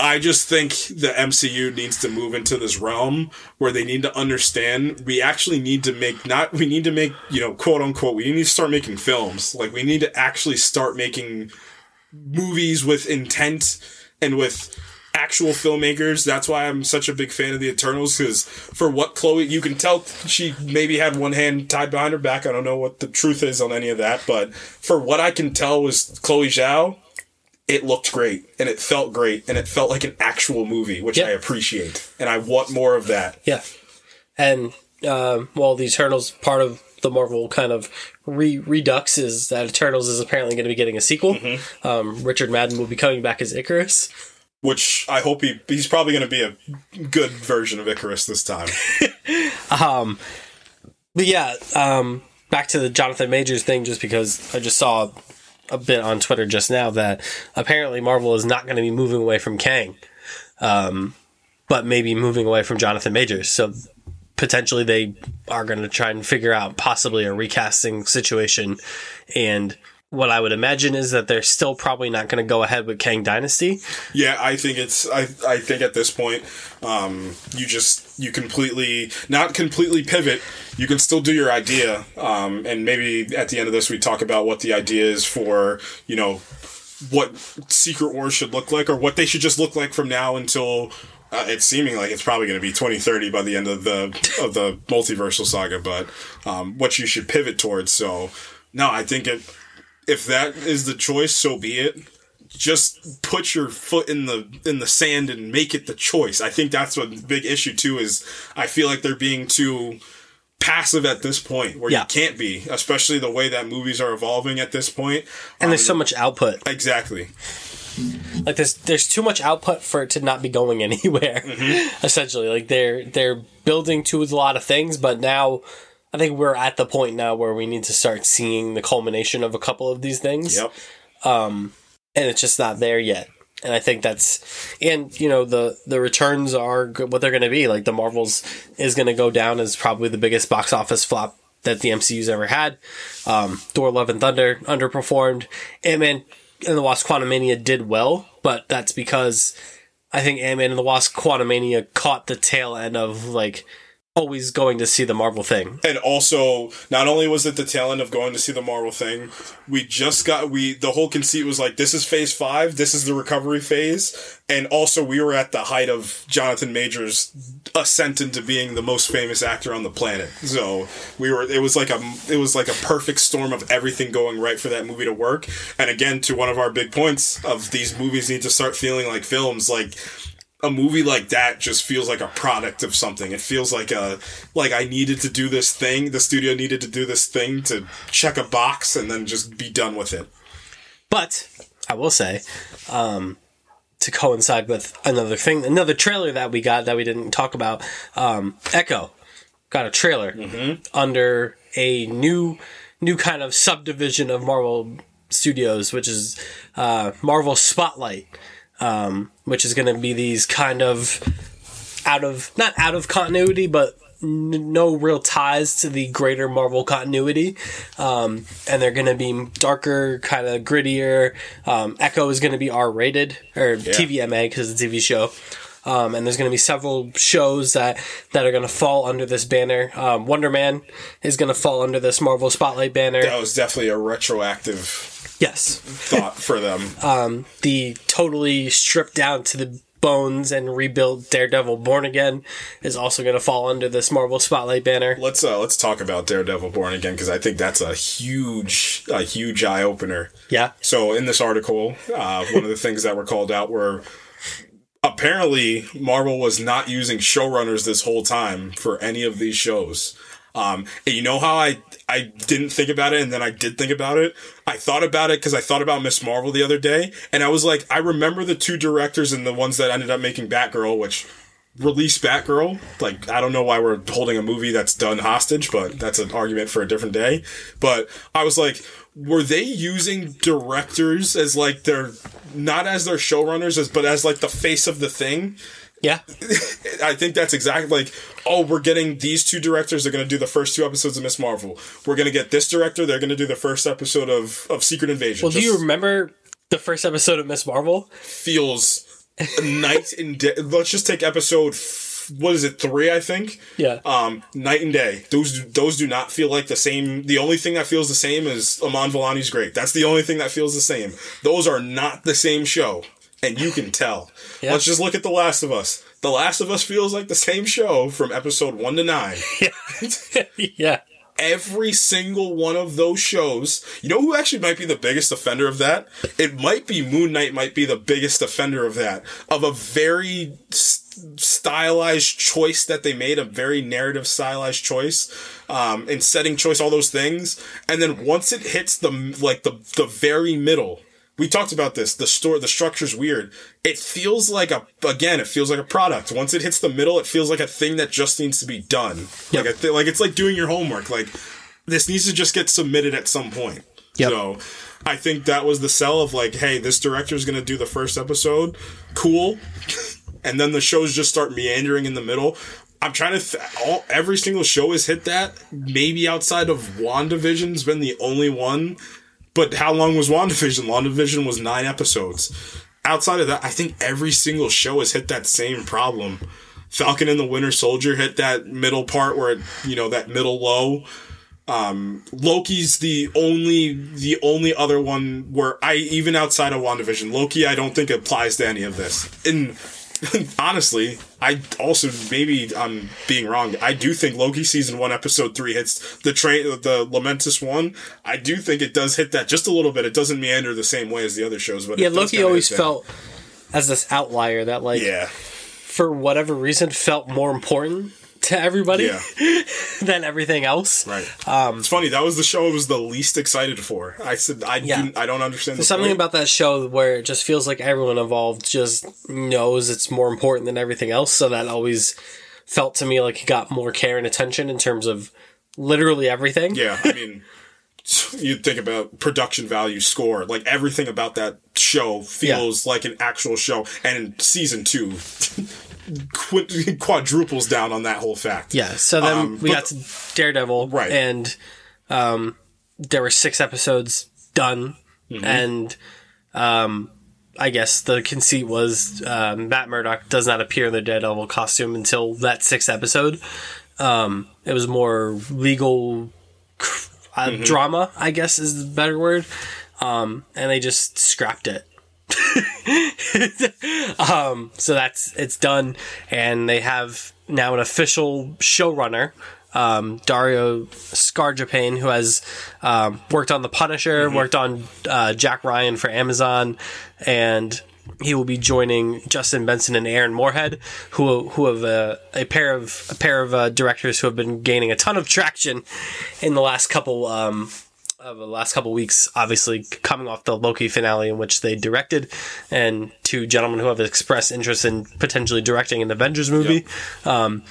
I just think the M C U needs to move into this realm where they need to understand we actually need to make not we need to make, you know, quote unquote, we need to start making films. Like we need to actually start making movies with intent and with actual filmmakers. That's why I'm such a big fan of the Eternals, because for what Chloe, you can tell she maybe had one hand tied behind her back. I don't know what the truth is on any of that, but for what I can tell was Chloe Zhao, it looked great, and it felt great, and it felt like an actual movie, which yeah. I appreciate, and I want more of that. Yeah. And, um, well, the Eternals, part of the Marvel kind of re- redux is that Eternals is apparently going to be getting a sequel. Mm-hmm. Um, Richard Madden will be coming back as Icarus. Which I hope he, he's probably going to be a good version of Icarus this time. um, but yeah, um, back to the Jonathan Majors thing, just because I just saw a bit on Twitter just now that apparently Marvel is not going to be moving away from Kang, um, but maybe moving away from Jonathan Majors. So potentially they are going to try and figure out possibly a recasting situation. And what I would imagine is that they're still probably not going to go ahead with Kang Dynasty. Yeah, I think it's. I I think at this point, um, you just you completely not completely pivot. You can still do your idea, um, and maybe at the end of this we talk about what the idea is for, you know, what Secret Wars should look like, or what they should just look like from now until. Uh, it's seeming like it's probably going to be twenty thirty by the end of the of the multiversal saga, but um, what you should pivot towards. So no, I think it. If that is the choice, so be it. Just put your foot in the in the sand and make it the choice. I think that's what the big issue too is. I feel like they're being too passive at this point, where yeah. you can't be, especially the way that movies are evolving at this point. And um, there's so much output. Exactly. Like there's there's too much output for it to not be going anywhere. Mm-hmm. Essentially, like they're they're building to a lot of things, but now. I think we're at the point now where we need to start seeing the culmination of a couple of these things. Yep. Um, and it's just not there yet. And I think that's, and you know, the, the returns are what they're going to be. Like the Marvels is going to go down as probably the biggest box office flop that the M C U's ever had. Um, Thor Love and Thunder underperformed. Ant-Man and the Wasp Quantumania did well, but that's because I think Ant-Man and the Wasp Quantumania caught the tail end of like, always going to see the Marvel thing. And also, not only was it the tail end of going to see the Marvel thing, we just got, we, the whole conceit was like, this is phase five, this is the recovery phase, and also we were at the height of Jonathan Majors' ascent into being the most famous actor on the planet. So, we were, it was like a, it was like a perfect storm of everything going right for that movie to work. And again, to one of our big points of these movies need to start feeling like films, like, a movie like that just feels like a product of something. It feels like a like I needed to do this thing. The studio needed to do this thing to check a box and then just be done with it. But I will say, um, to coincide with another thing, another trailer that we got that we didn't talk about, um, Echo got a trailer mm-hmm. under a new new kind of subdivision of Marvel Studios, which is uh, Marvel Spotlight. Um, which is going to be these kind of out of, not out of continuity, but n- no real ties to the greater Marvel continuity. Um, and they're going to be darker, kind of grittier. Um, Echo is going to be R-rated, or yeah. T V M A because it's a T V show. Um, and there's going to be several shows that, that are going to fall under this banner. Um, Wonder Man is going to fall under this Marvel Spotlight banner. That was definitely a retroactive yes thought for them. Um, the totally stripped down to the bones and rebuilt Daredevil Born Again is also going to fall under this Marvel Spotlight banner. Let's uh, let's talk about Daredevil Born Again, because I think that's a huge a huge eye opener. Yeah. So in this article, uh, one of the things that were called out were apparently Marvel was not using showrunners this whole time for any of these shows. Um, and you know how I, I didn't think about it and then I did think about it? I thought about it because I thought about Miss Marvel the other day, and I was like, I remember the two directors and the ones that ended up making Batgirl, which released Batgirl. Like, I don't know why we're holding a movie that's done hostage, but that's an argument for a different day. But I was like, were they using directors as like their, not as their showrunners, as but as like the face of the thing? Yeah. I think that's exactly like, oh, we're getting these two directors, they're going to do the first two episodes of Miss Marvel. We're going to get this director, they're going to do the first episode of, of Secret Invasion. Well, Just do you remember the first episode of Miss Marvel? Feels night and day. Let's just take episode, f- what is it, three, I think? Yeah. Um, night and day. Those those do not feel like the same. The only thing that feels the same is Aman Vellani's great. That's the only thing that feels the same. Those are not the same show. And you can tell. Yeah. Let's just look at The Last of Us. The Last of Us feels like the same show from episode one to nine. Yeah. Yeah. Every single one of those shows. You know who actually might be the biggest offender of that? It might be Moon Knight might be the biggest offender of that. Of a very st- stylized choice that they made, a very narrative stylized choice, um, and setting choice, all those things. And then once it hits the, like the, the very middle, we talked about this. The store, the structure's weird. It feels like a, again, it feels like a product. Once it hits the middle, it feels like a thing that just needs to be done. Yep. Like a th- like it's like doing your homework. Like this needs to just get submitted at some point. Yep. So I think that was the sell of like, hey, this director's going to do the first episode. Cool. And then the shows just start meandering in the middle. I'm trying to, th- all, every single show has hit that. Maybe outside of WandaVision's been the only one. But how long was WandaVision? WandaVision was nine episodes. Outside of that, I think every single show has hit that same problem. Falcon and the Winter Soldier hit that middle part where, it, you know, that middle low. Um, Loki's the only, the only other one where I, even outside of WandaVision, Loki, I don't think applies to any of this. And honestly, I also, maybe I'm being wrong. I do think Loki season one, episode three hits the train, the Lamentus one. I do think it does hit that just a little bit. It doesn't meander the same way as the other shows, but yeah, it does Loki always felt as this outlier that, like, yeah, for whatever reason, felt more important to everybody yeah. than everything else. Right. Um, it's funny. That was the show I was the least excited for. I said, I yeah. do, I don't understand. There's the something point. about that show where it just feels like everyone involved just knows it's more important than everything else. So that always felt to me like it got more care and attention in terms of literally everything. Yeah. I mean, you think about production value, score, like everything about that show feels yeah. like an actual show. And in season two, Qu- quadruples down on that whole fact. Yeah, so then um, we got to Daredevil, right. and um, there were six episodes done, mm-hmm. and um, I guess the conceit was uh, Matt Murdock does not appear in the Daredevil costume until that sixth episode. Um, it was more legal uh, mm-hmm. drama, I guess is the better word, um, and they just scrapped it. um, so that's it's done, and they have now an official showrunner, um, Dario Scarjapane, who has um, worked on The Punisher, mm-hmm. worked on uh, Jack Ryan for Amazon, and he will be joining Justin Benson and Aaron Moorhead, who who have uh, a pair of a pair of uh, directors who have been gaining a ton of traction in the last couple. Um, Of the last couple of weeks, obviously coming off the Loki finale in which they directed, and two gentlemen who have expressed interest in potentially directing an Avengers movie. Yep. Um,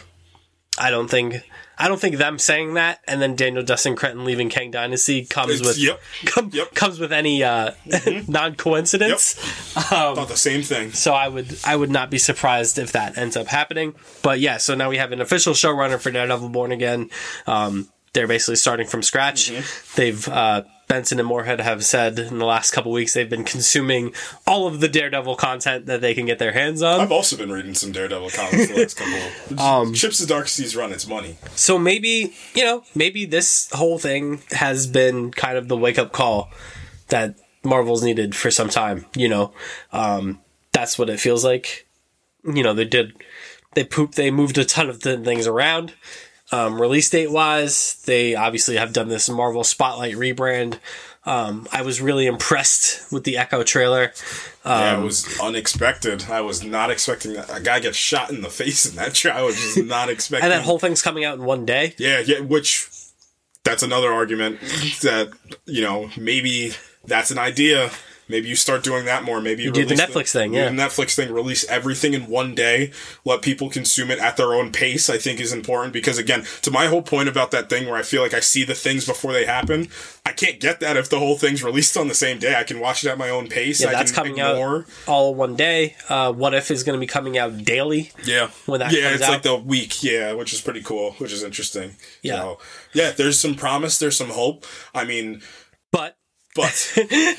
I don't think I don't think them saying that and then Daniel Dustin Cretton leaving Kang Dynasty comes it's, with yep. Com- yep. comes with any uh, mm-hmm. non-coincidence. Yep. Um, Thought the same thing. So I would I would not be surprised if that ends up happening. But yeah, so now we have an official showrunner for Daredevil Born Again. Um, They're basically starting from scratch. Mm-hmm. They've uh, Benson and Moorhead have said in the last couple weeks they've been consuming all of the Daredevil content that they can get their hands on. I've also been reading some Daredevil comics the last couple of um, Ships of Dark Seas run its money. So maybe, you know, maybe this whole thing has been kind of the wake-up call that Marvel's needed for some time, you know. Um, that's what it feels like. You know, they did, they pooped, they moved a ton of things around. Um, release date wise, they obviously have done this Marvel Spotlight rebrand. Um, I was really impressed with the Echo trailer. Um, yeah, it was unexpected. I was not expecting that. A guy gets shot in the face in that trailer. I was just not expecting. And that whole thing's coming out in one day. Yeah, yeah, which that's another argument that, you know, maybe that's an idea. Maybe you start doing that more. Maybe you, you do the Netflix the, thing, yeah. The Netflix thing, release everything in one day, let people consume it at their own pace, I think is important. Because again, to my whole point about that thing where I feel like I see the things before they happen, I can't get that if the whole thing's released on the same day. I can watch it at my own pace. Yeah, I that's can coming ignore. out all one day. Uh, What If is going to be coming out daily. Yeah. When that yeah, comes it's out. like the week, yeah, which is pretty cool, which is interesting. Yeah. So, yeah, there's some promise, there's some hope. I mean... But... But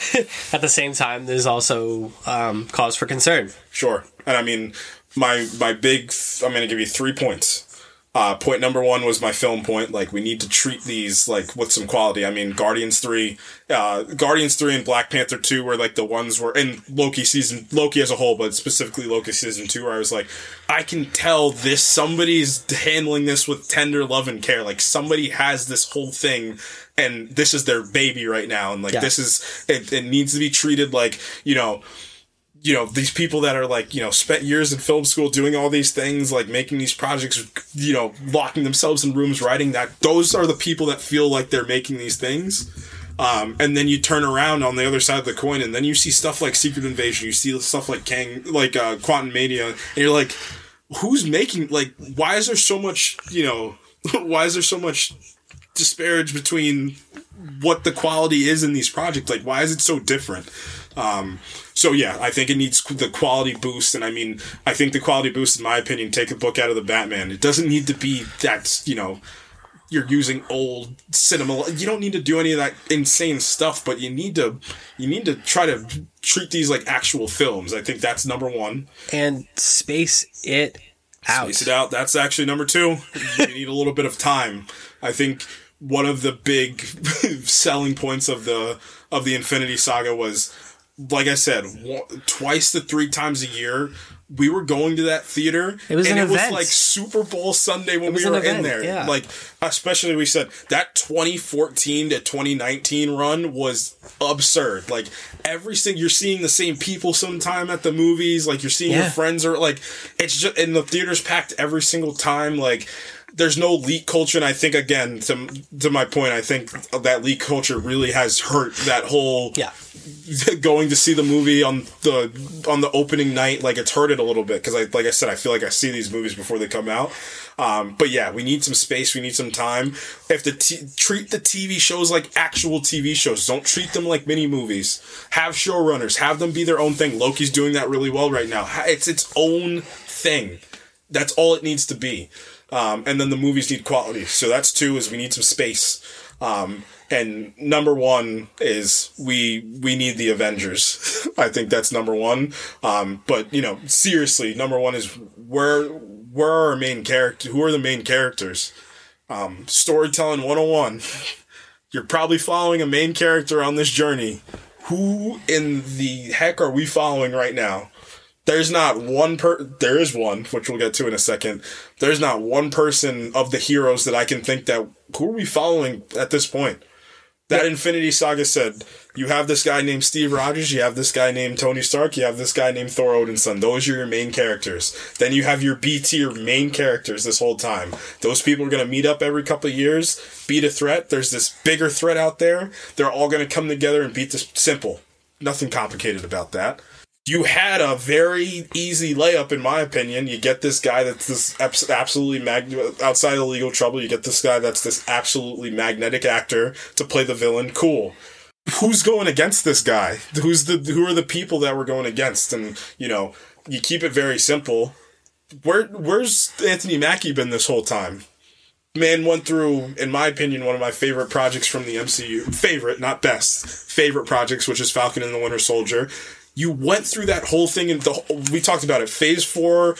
at the same time, there's also um, cause for concern. Sure. And I mean, my my big, th- I'm going to give you three points. Uh, point number one was my film point. Like, we need to treat these, like, with some quality. I mean, Guardians three, uh, Guardians three and Black Panther two were, like, the ones where, and Loki season, Loki as a whole, but specifically Loki season two, where I was like, I can tell this, somebody's handling this with tender love and care. Like, somebody has this whole thing, and this is their baby right now. And, like, yeah. this is, it, it needs to be treated like, you know, you know, these people that are, like, you know, spent years in film school doing all these things, like making these projects, you know, locking themselves in rooms, writing that, those are the people that feel like they're making these things. Um, and then you turn around on the other side of the coin, and then you see stuff like Secret Invasion, you see stuff like Kang, like uh, Quantum Mania, and you're like, who's making, like, why is there so much, you know, why is there so much disparage between what the quality is in these projects? Like, why is it so different? Um, so yeah, I think it needs the quality boost. And I mean, I think the quality boost, in my opinion, take a book out of the Batman. It doesn't need to be that, you know, you're using old cinema. You don't need to do any of that insane stuff, but you need to, you need to try to treat these like actual films. I think that's number one. And space it out. Space it out. That's actually number two. You need a little bit of time. I think one of the big selling points of the, of the Infinity Saga was, like I said, one, twice to three times a year, we were going to that theater. It was and an it event. was like Super Bowl Sunday when we an were event, in there. yeah. Like, especially we said that twenty fourteen to twenty nineteen run was absurd. Like, every single, you're seeing the same people sometime at the movies. Like, you're seeing Yeah. your friends, or like, it's just, and the theater's packed every single time. Like, there's no leak culture, and I think, again, to to my point, I think that leak culture really has hurt that whole Yeah. going to see the movie on the on the opening night. Like, it's hurt it a little bit, because I like I said, I feel like I see these movies before they come out. Um, but yeah, we need some space, we need some time. If the t- treat the T V shows like actual T V shows, don't treat them like mini movies. Have showrunners, have them be their own thing. Loki's doing that really well right now. It's its own thing. That's all it needs to be. Um, and then the movies need quality. So that's two, is we need some space. Um, and number one is we, we need the Avengers. I think that's number one. Um, but, you know, seriously, number one is where, where are our main characters? Who are the main characters? Um, storytelling one oh one. You're probably following a main character on this journey. Who in the heck are we following right now? There's not one per, there is one, which we'll get to in a second. There's not one person of the heroes that I can think that, who are we following at this point? That Infinity Saga said, you have this guy named Steve Rogers, you have this guy named Tony Stark, you have this guy named Thor Odinson. Those are your main characters. Then you have your B-tier main characters this whole time. Those people are going to meet up every couple of years, beat a threat. There's this bigger threat out there. They're all going to come together and beat this. Simple. Nothing complicated about that. You had a very easy layup, in my opinion. You get this guy that's this abs- absolutely mag- outside of legal trouble. You get this guy that's this absolutely magnetic actor to play the villain. Cool. Who's going against this guy? Who's the who are the people that we're going against? And, you know, you keep it very simple. Where where's Anthony Mackie been this whole time? Man went through, in my opinion, one of my favorite projects from the M C U. Favorite, not best. Favorite projects, which is Falcon and the Winter Soldier. You went through that whole thing, and the, we talked about it. Phase four,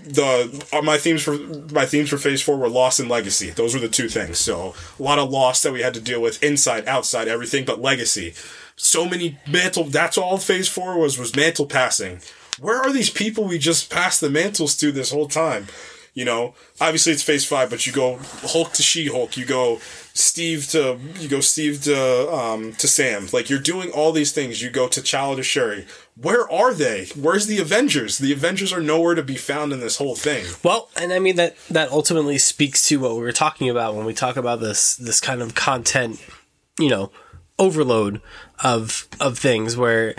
the uh, my themes for my themes for Phase four were loss and legacy. Those were the two things. So a lot of loss that we had to deal with, inside, outside, everything, but legacy. So many mantle. That's all Phase four was was mantle passing. Where are these people we just passed the mantles to this whole time? You know, obviously it's Phase five, but you go Hulk to She-Hulk, you go Steve to you go Steve to um to Sam. Like, you're doing all these things. You go to T'Challa to Shuri. Where are they? Where's the Avengers? The Avengers are nowhere to be found in this whole thing. Well, and I mean that that ultimately speaks to what we were talking about when we talk about this this kind of content, you know, overload of of things where,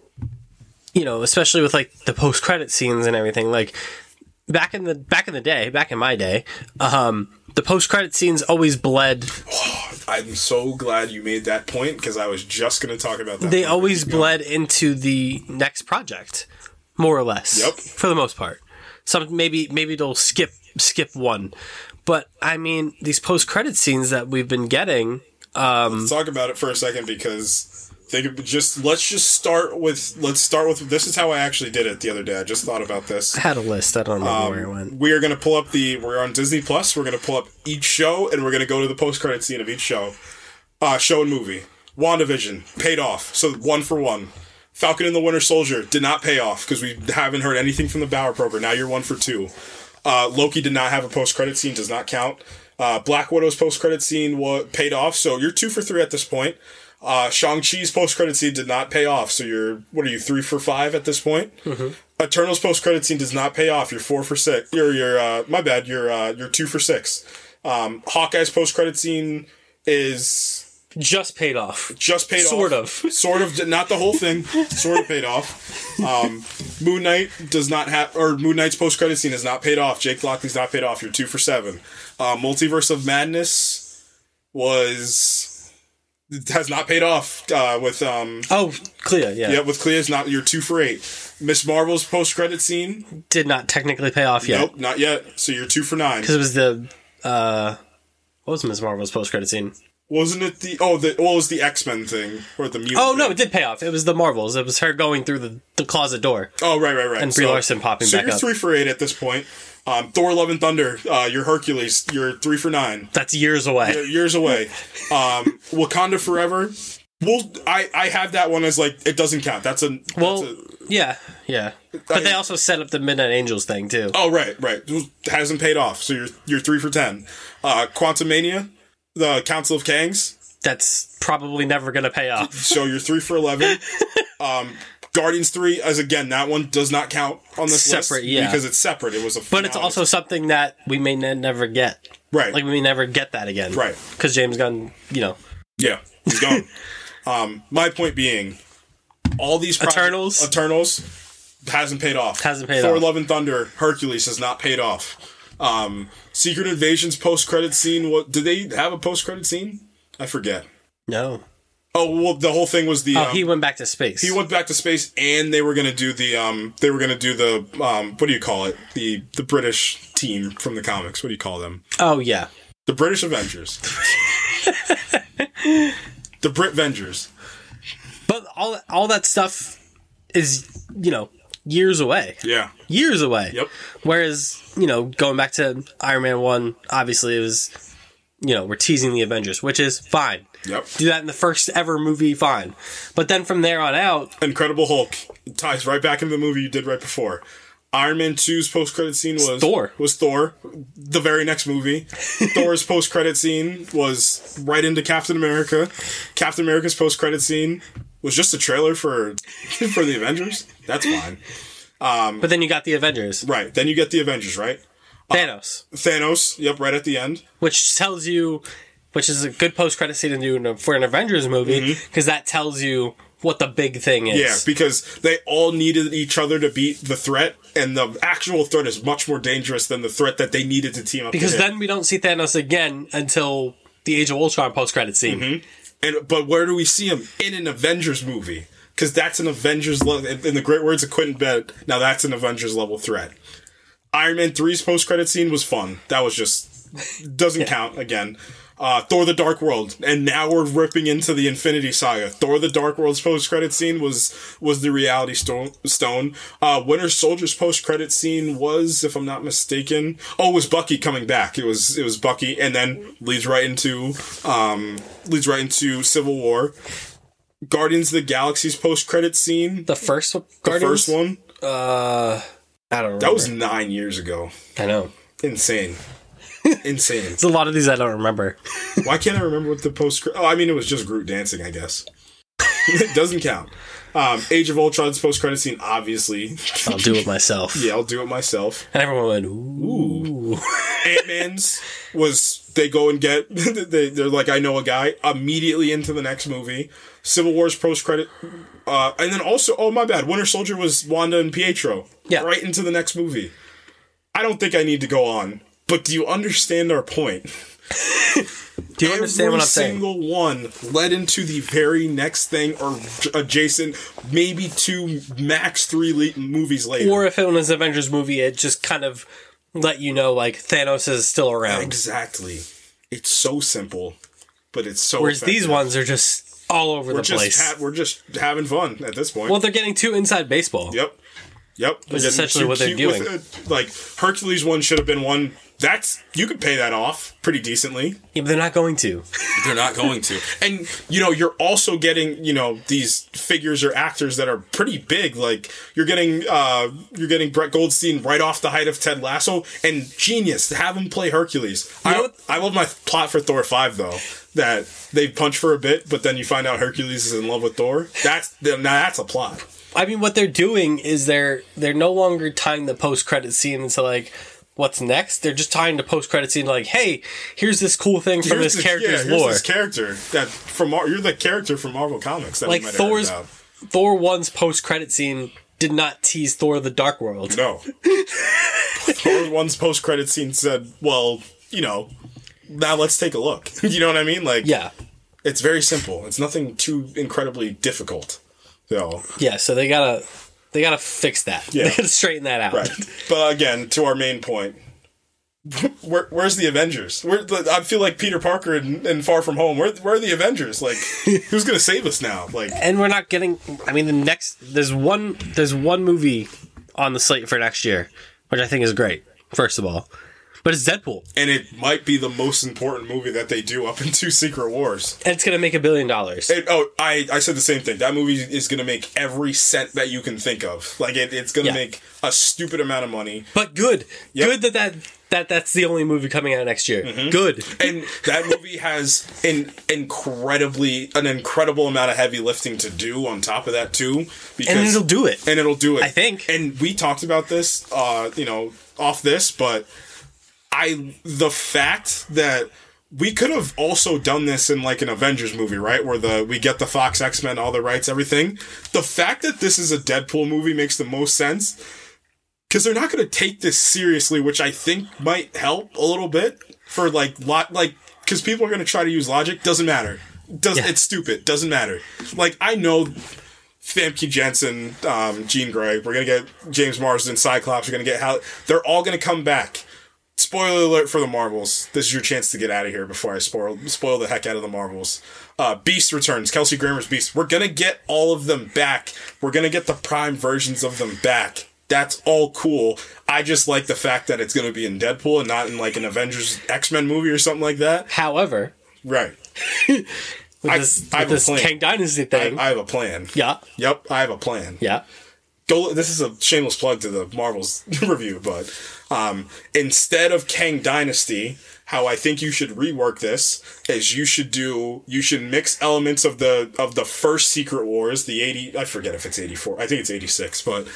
you know, especially with like the post credit scenes and everything, like. Back in the back in the day, back in my day, um, the post credit scenes always bled. Oh, I'm so glad you made that point, because I was just going to talk about that. They always bled into the next project, more or less. Yep. For the most part, some maybe maybe they'll skip skip one, but I mean these post credit scenes that we've been getting. Um, Let's talk about it for a second, because Think of just let's just start with let's start with this is how I actually did it the other day. I just thought about this. I had a list. I don't remember Um, where it went. we are going to pull up the we're on Disney Plus. We're going to pull up each show and we're going to go to the post credit scene of each show. Uh, show and movie. WandaVision paid off. So one for one. Falcon and the Winter Soldier did not pay off because we haven't heard anything from the Bauer program. Now you're one for two. Uh, Loki did not have a post credit scene. Does not count. Uh, Black Widow's post credit scene was paid off. So you're two for three at this point. Uh, Shang-Chi's post-credit scene did not pay off, so you're, what are you, three for five at this point? Mm-hmm. Eternals post-credit scene does not pay off, you're four for six. You're, you're, uh, my bad, you're, uh, you're two for six. Um, Hawkeye's post-credit scene is... Just paid off. Just paid sort off. Sort of. Sort of, not the whole thing. Sort of paid off. Um, Moon Knight does not have, or Moon Knight's post-credit scene is not paid off. Jake Lockley's not paid off, you're two for seven. Uh, Multiverse of Madness was... has not paid off uh, with um oh Clea yeah yeah with Clea's not you're two for eight. Miss Marvel's post credit scene did not technically pay off yet. Nope, not yet. So you're two for nine because it was the uh what was Miss Marvel's post credit scene? Wasn't it the oh the what was the X-Men thing or the mutant oh no thing? it did pay off. It was the Marvels. It was her going through the, the closet door. Oh right right right and Brie so, Larson popping so back you're up. three for eight at this point. Um, Thor: Love and Thunder, uh, you're Hercules, you're three for nine. That's years away. You're years away. um, Wakanda Forever. Well, I, I have that one as like it doesn't count. That's a well, that's a, yeah, yeah. But I, they also set up the Midnight Angels thing too. Oh right, right. It hasn't paid off. So you're you're three for ten. Uh, Quantumania, the Council of Kangs. That's probably never going to pay off. So you're three for eleven. um, Guardians three, as again, that one does not count on this separate, list yeah, because it's separate. It was a, but it's also something that we may ne- never get. Right, like we may never get that again. Right, because James Gunn, you know, yeah, he's gone. um, my point being, all these projects, Eternals, Eternals hasn't paid off. Hasn't paid Thor: off. Love and Thunder, Hercules has not paid off. Um, Secret Invasion's post credit scene. What did they have a post credit scene? I forget. No. Oh well, the whole thing was the. Oh, um, he went back to space. He went back to space, and they were going to do the. Um, they were going to do the. Um, what do you call it? The the British team from the comics. What do you call them? Oh yeah, the British Avengers. The Brit Vengers. But all all that stuff is, you know, years away. Yeah, years away. Yep. Whereas, you know, going back to Iron Man one, obviously it was, you know, we're teasing the Avengers, which is fine. Yep. Do that in the first ever movie, fine. But then from there on out... Incredible Hulk ties right back into the movie you did right before. Iron Man two's post-credit scene was... Thor. Was Thor. The very next movie. Thor's post-credit scene was right into Captain America. Captain America's post-credit scene was just a trailer for for the Avengers. That's fine. Um, but then you got the Avengers. Right. Then you get the Avengers, right? Thanos. Uh, Thanos, yep, right at the end. Which tells you... Which is a good post-credit scene to do for an Avengers movie, because mm-hmm. that tells you what the big thing is. Yeah, because they all needed each other to beat the threat, and the actual threat is much more dangerous than the threat that they needed to team up. Because to then we don't see Thanos again until the Age of Ultron post-credit scene. Mm-hmm. And but where do we see him? In an Avengers movie. Because that's an Avengers level... In the great words of Quentin Bennett, now that's an Avengers level threat. Iron Man three's post-credit scene was fun. That was just... Doesn't yeah. count, again. Uh, Thor: The Dark World, and now we're ripping into the Infinity Saga. Thor: The Dark World's post-credit scene was was the Reality Stone. Stone. Uh, Winter Soldier's post-credit scene was, if I'm not mistaken, oh, it was Bucky coming back. It was it was Bucky, and then leads right into um, leads right into Civil War. Guardians of the Galaxy's post-credit scene, the first one, the first one. Uh, I don't remember. That was nine years ago. I know, insane. Insane. There's a lot of these I don't remember. Why can't I remember what the post... Oh, I mean, it was just Groot dancing, I guess. It doesn't count. Um, Age of Ultron's post-credit scene, obviously. I'll do it myself. Yeah, I'll do it myself. And everyone went, ooh. ooh. Ant-Man's was... They go and get... they, they're like, I know a guy. Immediately into the next movie. Civil War's post-credit... Uh, and then also... Oh, my bad. Winter Soldier was Wanda and Pietro. Yeah. Right into the next movie. I don't think I need to go on. But do you understand our point? Do you understand what I'm saying? Every single one led into the very next thing or adjacent, maybe two, max three le- movies later. Or if it was an Avengers movie, it just kind of let you know, like, Thanos is still around. Exactly. It's so simple, but it's so Whereas effective. these ones are just, all over we're the just place. Ha- we're just having fun at this point. Well, they're getting too inside baseball. Yep. Yep. That's essentially what they're doing. It. Like, Hercules one should have been one. That's, you could pay that off pretty decently. Yeah, but they're not going to. They're not going to. And, you know, you're also getting, you know, these figures or actors that are pretty big. Like, you're getting, uh, you're getting Brett Goldstein right off the height of Ted Lasso, and genius to have him play Hercules. You know I, what? I love my plot for Thor five, though. That they punch for a bit, but then you find out Hercules is in love with Thor. That's, now that's a plot. I mean, what they're doing is they're they're no longer tying the post credit scene into like what's next. They're just tying the post credit scene like, hey, here's this cool thing from Here's this character's yeah, here's lore. This character that from Mar- you're the character from Marvel Comics that Like we might have heard Thor's about. Thor one's post credit scene did not tease Thor: The Dark World. No. Thor one's post credit scene said, "Well, you know, now let's take a look." You know what I mean? Like, Yeah, it's very simple. It's nothing too incredibly difficult. So, yeah. So they gotta they gotta fix that. Yeah. They gotta straighten that out. right. But again, to our main point. Where, where's the Avengers? Where, I feel like Peter Parker and, and Far From Home. Where, where are the Avengers? Like, who's gonna save us now? Like, And we're not getting. I mean, the next there's one there's one movie on the slate for next year, which I think is great. First of all, but it's Deadpool, and it might be the most important movie that they do up into Secret Wars. and it's gonna make a billion dollars. It, oh, I, I said the same thing. That movie is going to make every cent that you can think of. Like, it, it's going to Yeah. make a stupid amount of money. But good, Yep. good that, that that that's the only movie coming out next year. Mm-hmm. Good. And that movie has an incredibly, an incredible amount of heavy lifting to do on top of that, too. Because, And it'll do it. And it'll do it. I think. And we talked about this, uh, you know, off this, but I, the fact that we could have also done this in like an Avengers movie, right? Where the we get the Fox X-Men, all the rights, everything. The fact that this is a Deadpool movie makes the most sense because they're not going to take this seriously, which I think might help a little bit for like lot like because people are going to try to use logic. Doesn't matter. Does Yeah. It's stupid. Doesn't matter. Like I know. Famke Janssen, um, Jean Grey. We're gonna get James Marsden, Cyclops. We're gonna get Hal. They're all gonna come back. Spoiler alert for the Marvels. This is your chance to get out of here before I spoil spoil the heck out of the Marvels. Uh, Beast returns. Kelsey Grammer's Beast. We're gonna get all of them back. We're gonna get the prime versions of them back. That's all cool. I just like the fact that it's gonna be in Deadpool and not in like an Avengers X-Men movie or something like that. However, Right. with I- this, I have with a this plan. Kang Dynasty I, thing, I have a plan. yeah, Yep, I have a plan. yeah. Go. This is a shameless plug to the Marvels review, but um, instead of Kang Dynasty, how I think you should rework this is you should do you should mix elements of the of the first Secret Wars, the eighty. I forget if it's eighty-four. I think it's eighty-six, but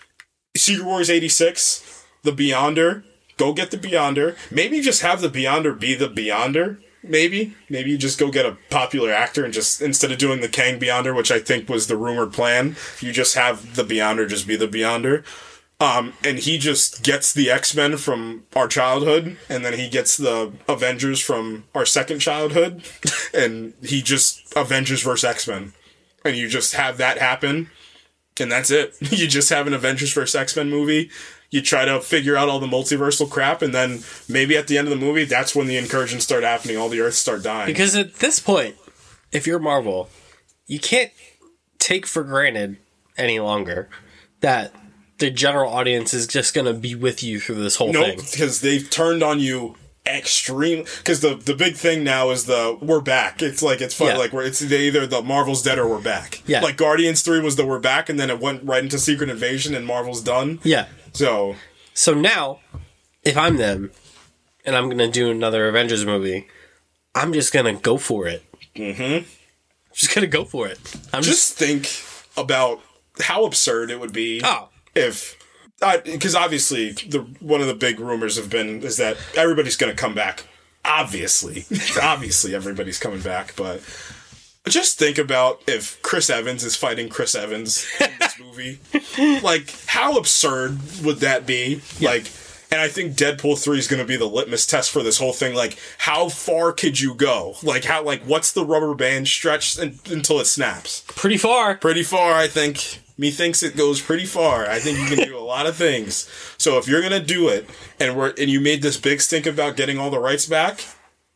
Secret Wars eighty-six, the Beyonder. Go get the Beyonder. Maybe just have the Beyonder be the Beyonder. Maybe. Maybe you just go get a popular actor and just, instead of doing the Kang Beyonder, which I think was the rumored plan, you just have the Beyonder just be the Beyonder. Um, and he just gets the X-Men from our childhood, and then he gets the Avengers from our second childhood, and he just Avengers versus X-Men. And you just have that happen, and that's it. You just have an Avengers versus X-Men movie. You try to figure out all the multiversal crap, and then maybe at the end of the movie, that's when the incursions start happening. All the Earths start dying. Because at this point, if you're Marvel, you can't take for granted any longer that the general audience is just going to be with you through this whole no, thing. because they've turned on you extreme. Because the the big thing now is the we're back. It's like it's fun. Yeah. Like we're it's they either the Marvel's dead or we're back. Yeah. Like Guardians three was the we're back, and then it went right into Secret Invasion, and Marvel's done. Yeah. So So now, if I'm them, and I'm going to do another Avengers movie, I'm just going to go for it. Mm-hmm. Just going to go for it. I'm just... just think about how absurd it would be Oh. if because obviously the one of the big rumors have been is that everybody's going to come back. Obviously, obviously everybody's coming back, but just think about if Chris Evans is fighting Chris Evans in this movie. Like, how absurd would that be? Yeah. Like, and I think Deadpool three is going to be the litmus test for this whole thing. Like, how far could you go? Like, how, like, what's the rubber band stretched in, until it snaps? Pretty far. Pretty far, I think. Methinks it goes pretty far. I think you can do a lot of things. So if you're going to do it, and we're, and you made this big stink about getting all the rights back,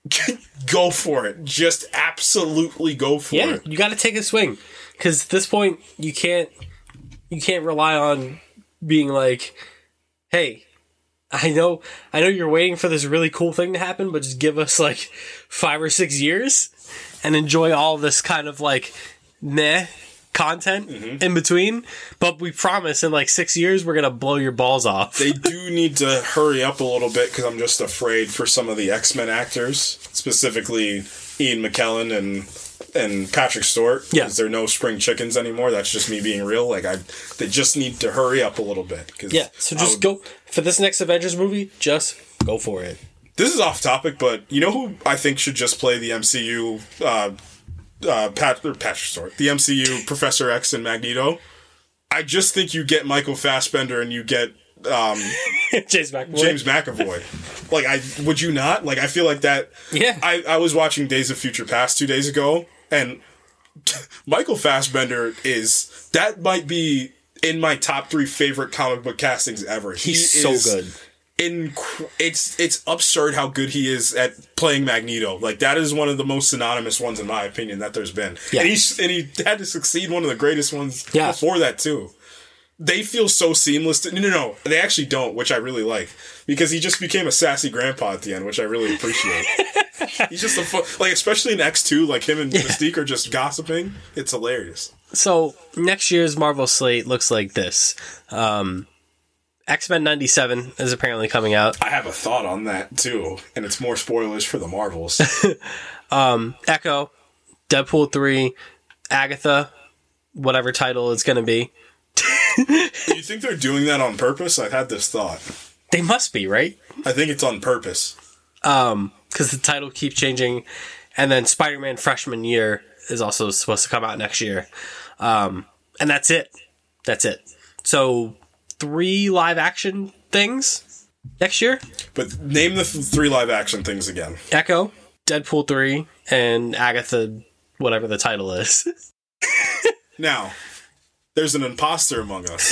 go for it. Just absolutely go for Yeah, it. you got to take a swing because at this point you can't you can't rely on being like, hey, I know I know you're waiting for this really cool thing to happen, but just give us like five or six years and enjoy all this kind of like meh content mm-hmm. in between. But we promise in like six years we're gonna blow your balls off. They do need to hurry up a little bit because I'm just afraid for some of the X-Men actors, specifically Ian McKellen and and Patrick Stewart. Yeah, because they're no spring chickens anymore. That's just me being real. Like I, they just need to hurry up a little bit. Cause yeah, so just would, go for this next Avengers movie. Just go for it. This is off topic, but you know who I think should just play the M C U? Uh, uh, Pat or Patrick Stewart, the M C U Professor X and Magneto. I just think you get Michael Fassbender and you get um, James McAvoy. James McAvoy. Like, I would you not? Like, I feel like that. Yeah. I, I was watching Days of Future Past two days ago, and Michael Fassbender is that might be in my top three favorite comic book castings ever. He's he so is good. Inc- it's it's absurd how good he is at playing Magneto. Like, that is one of the most synonymous ones in my opinion that there's been. Yeah. And he and he had to succeed one of the greatest ones yeah. before that too. They feel so seamless. To, no, no, no. They actually don't, which I really like. Because he just became a sassy grandpa at the end, which I really appreciate. He's just a fun... Like, especially in X two, like, him and yeah. Mystique are just gossiping. It's hilarious. So, next year's Marvel slate looks like this. Um, X-Men ninety-seven is apparently coming out. I have a thought on that, too. And it's more spoilers for the Marvels. um, Echo, Deadpool three, Agatha, whatever title it's going to be. Do you think they're doing that on purpose? I had this thought. They must be, right? I think it's on purpose. Um, because the title keeps changing, and then Spider-Man Freshman Year is also supposed to come out next year. Um, and that's it. That's it. So three live action things next year. But name the th- three live action things again. Echo, Deadpool three, and Agatha, whatever the title is. Now, there's an imposter among us.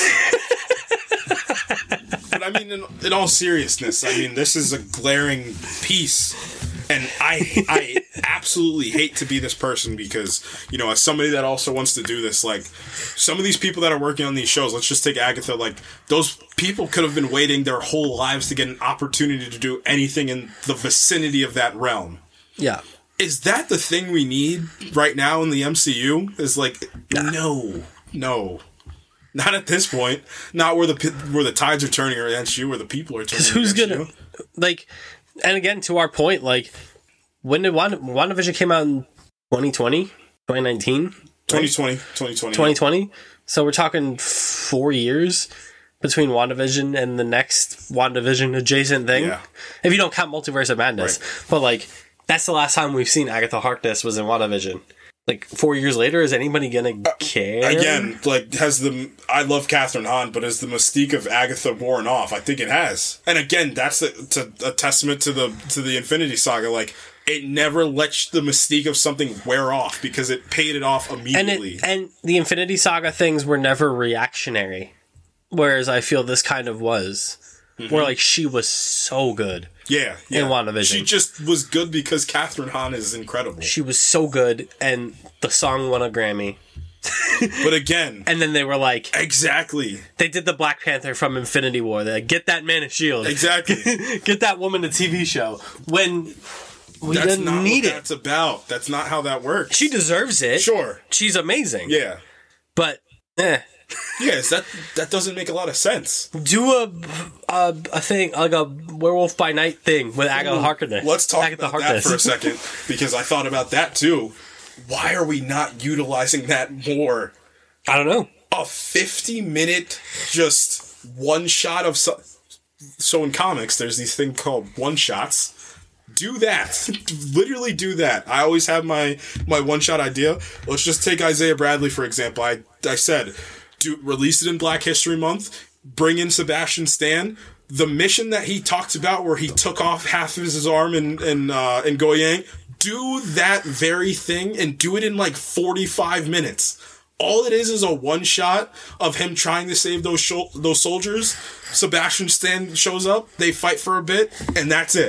But I mean, in, in all seriousness, I mean, this is a glaring piece. And I I absolutely hate to be this person because, you know, as somebody that also wants to do this, like, some of these people that are working on these shows, let's just take Agatha, like, those people could have been waiting their whole lives to get an opportunity to do anything in the vicinity of that realm. Yeah. Is that the thing we need right now in the M C U? Is like, nah. no, no. Not at this point. Not where the where the tides are turning against you, where the people are turning who's against gonna, you. Like, and again, to our point, like, when did Wanda, WandaVision came out in twenty twenty? twenty nineteen? twenty twenty. twenty twenty. twenty twenty? So we're talking four years between WandaVision and the next WandaVision adjacent thing. Yeah. If you don't count Multiverse of Madness. Right. But, like, that's the last time we've seen Agatha Harkness was in WandaVision. Like, four years later, is anybody gonna care? Uh, again, like, has the... I love Catherine Hahn, but has the mystique of Agatha worn off? I think it has. And again, that's a, to, a testament to the to the Infinity Saga. Like, it never lets the mystique of something wear off because it paid it off immediately. And, it, and the Infinity Saga things were never reactionary. Whereas I feel this kind of was. Mm-hmm. Where, like, she was so good. Yeah, yeah. In WandaVision. She just was good because Catherine Hahn is incredible. She was so good, and the song won a Grammy. But again... and then they were like... Exactly. They did the Black Panther from Infinity War. They're like, get that man a shield. Exactly. Get that woman a T V show. When we that's didn't not need what it. That's about. That's not how that works. She deserves it. Sure. She's amazing. Yeah. But, eh... Yes, that that doesn't make a lot of sense. Do a a, a thing, like a Werewolf by Night thing with Agatha Harkness. Let's talk Agatha about Harkness. that for a second, because I thought about that too. Why are we not utilizing that more? I don't know. A fifty-minute just one shot of... So, so in comics, there's these things called one-shots. Do that. Literally do that. I always have my, my one-shot idea. Let's just take Isaiah Bradley, for example. I, I said... Do, release it in Black History Month, bring in Sebastian Stan. The mission that he talked about where he took off half of his arm in, in, uh, in Goyang, do that very thing and do it in like forty-five minutes. All it is is a one shot of him trying to save those sh- those soldiers. Sebastian Stan shows up, they fight for a bit, and that's it.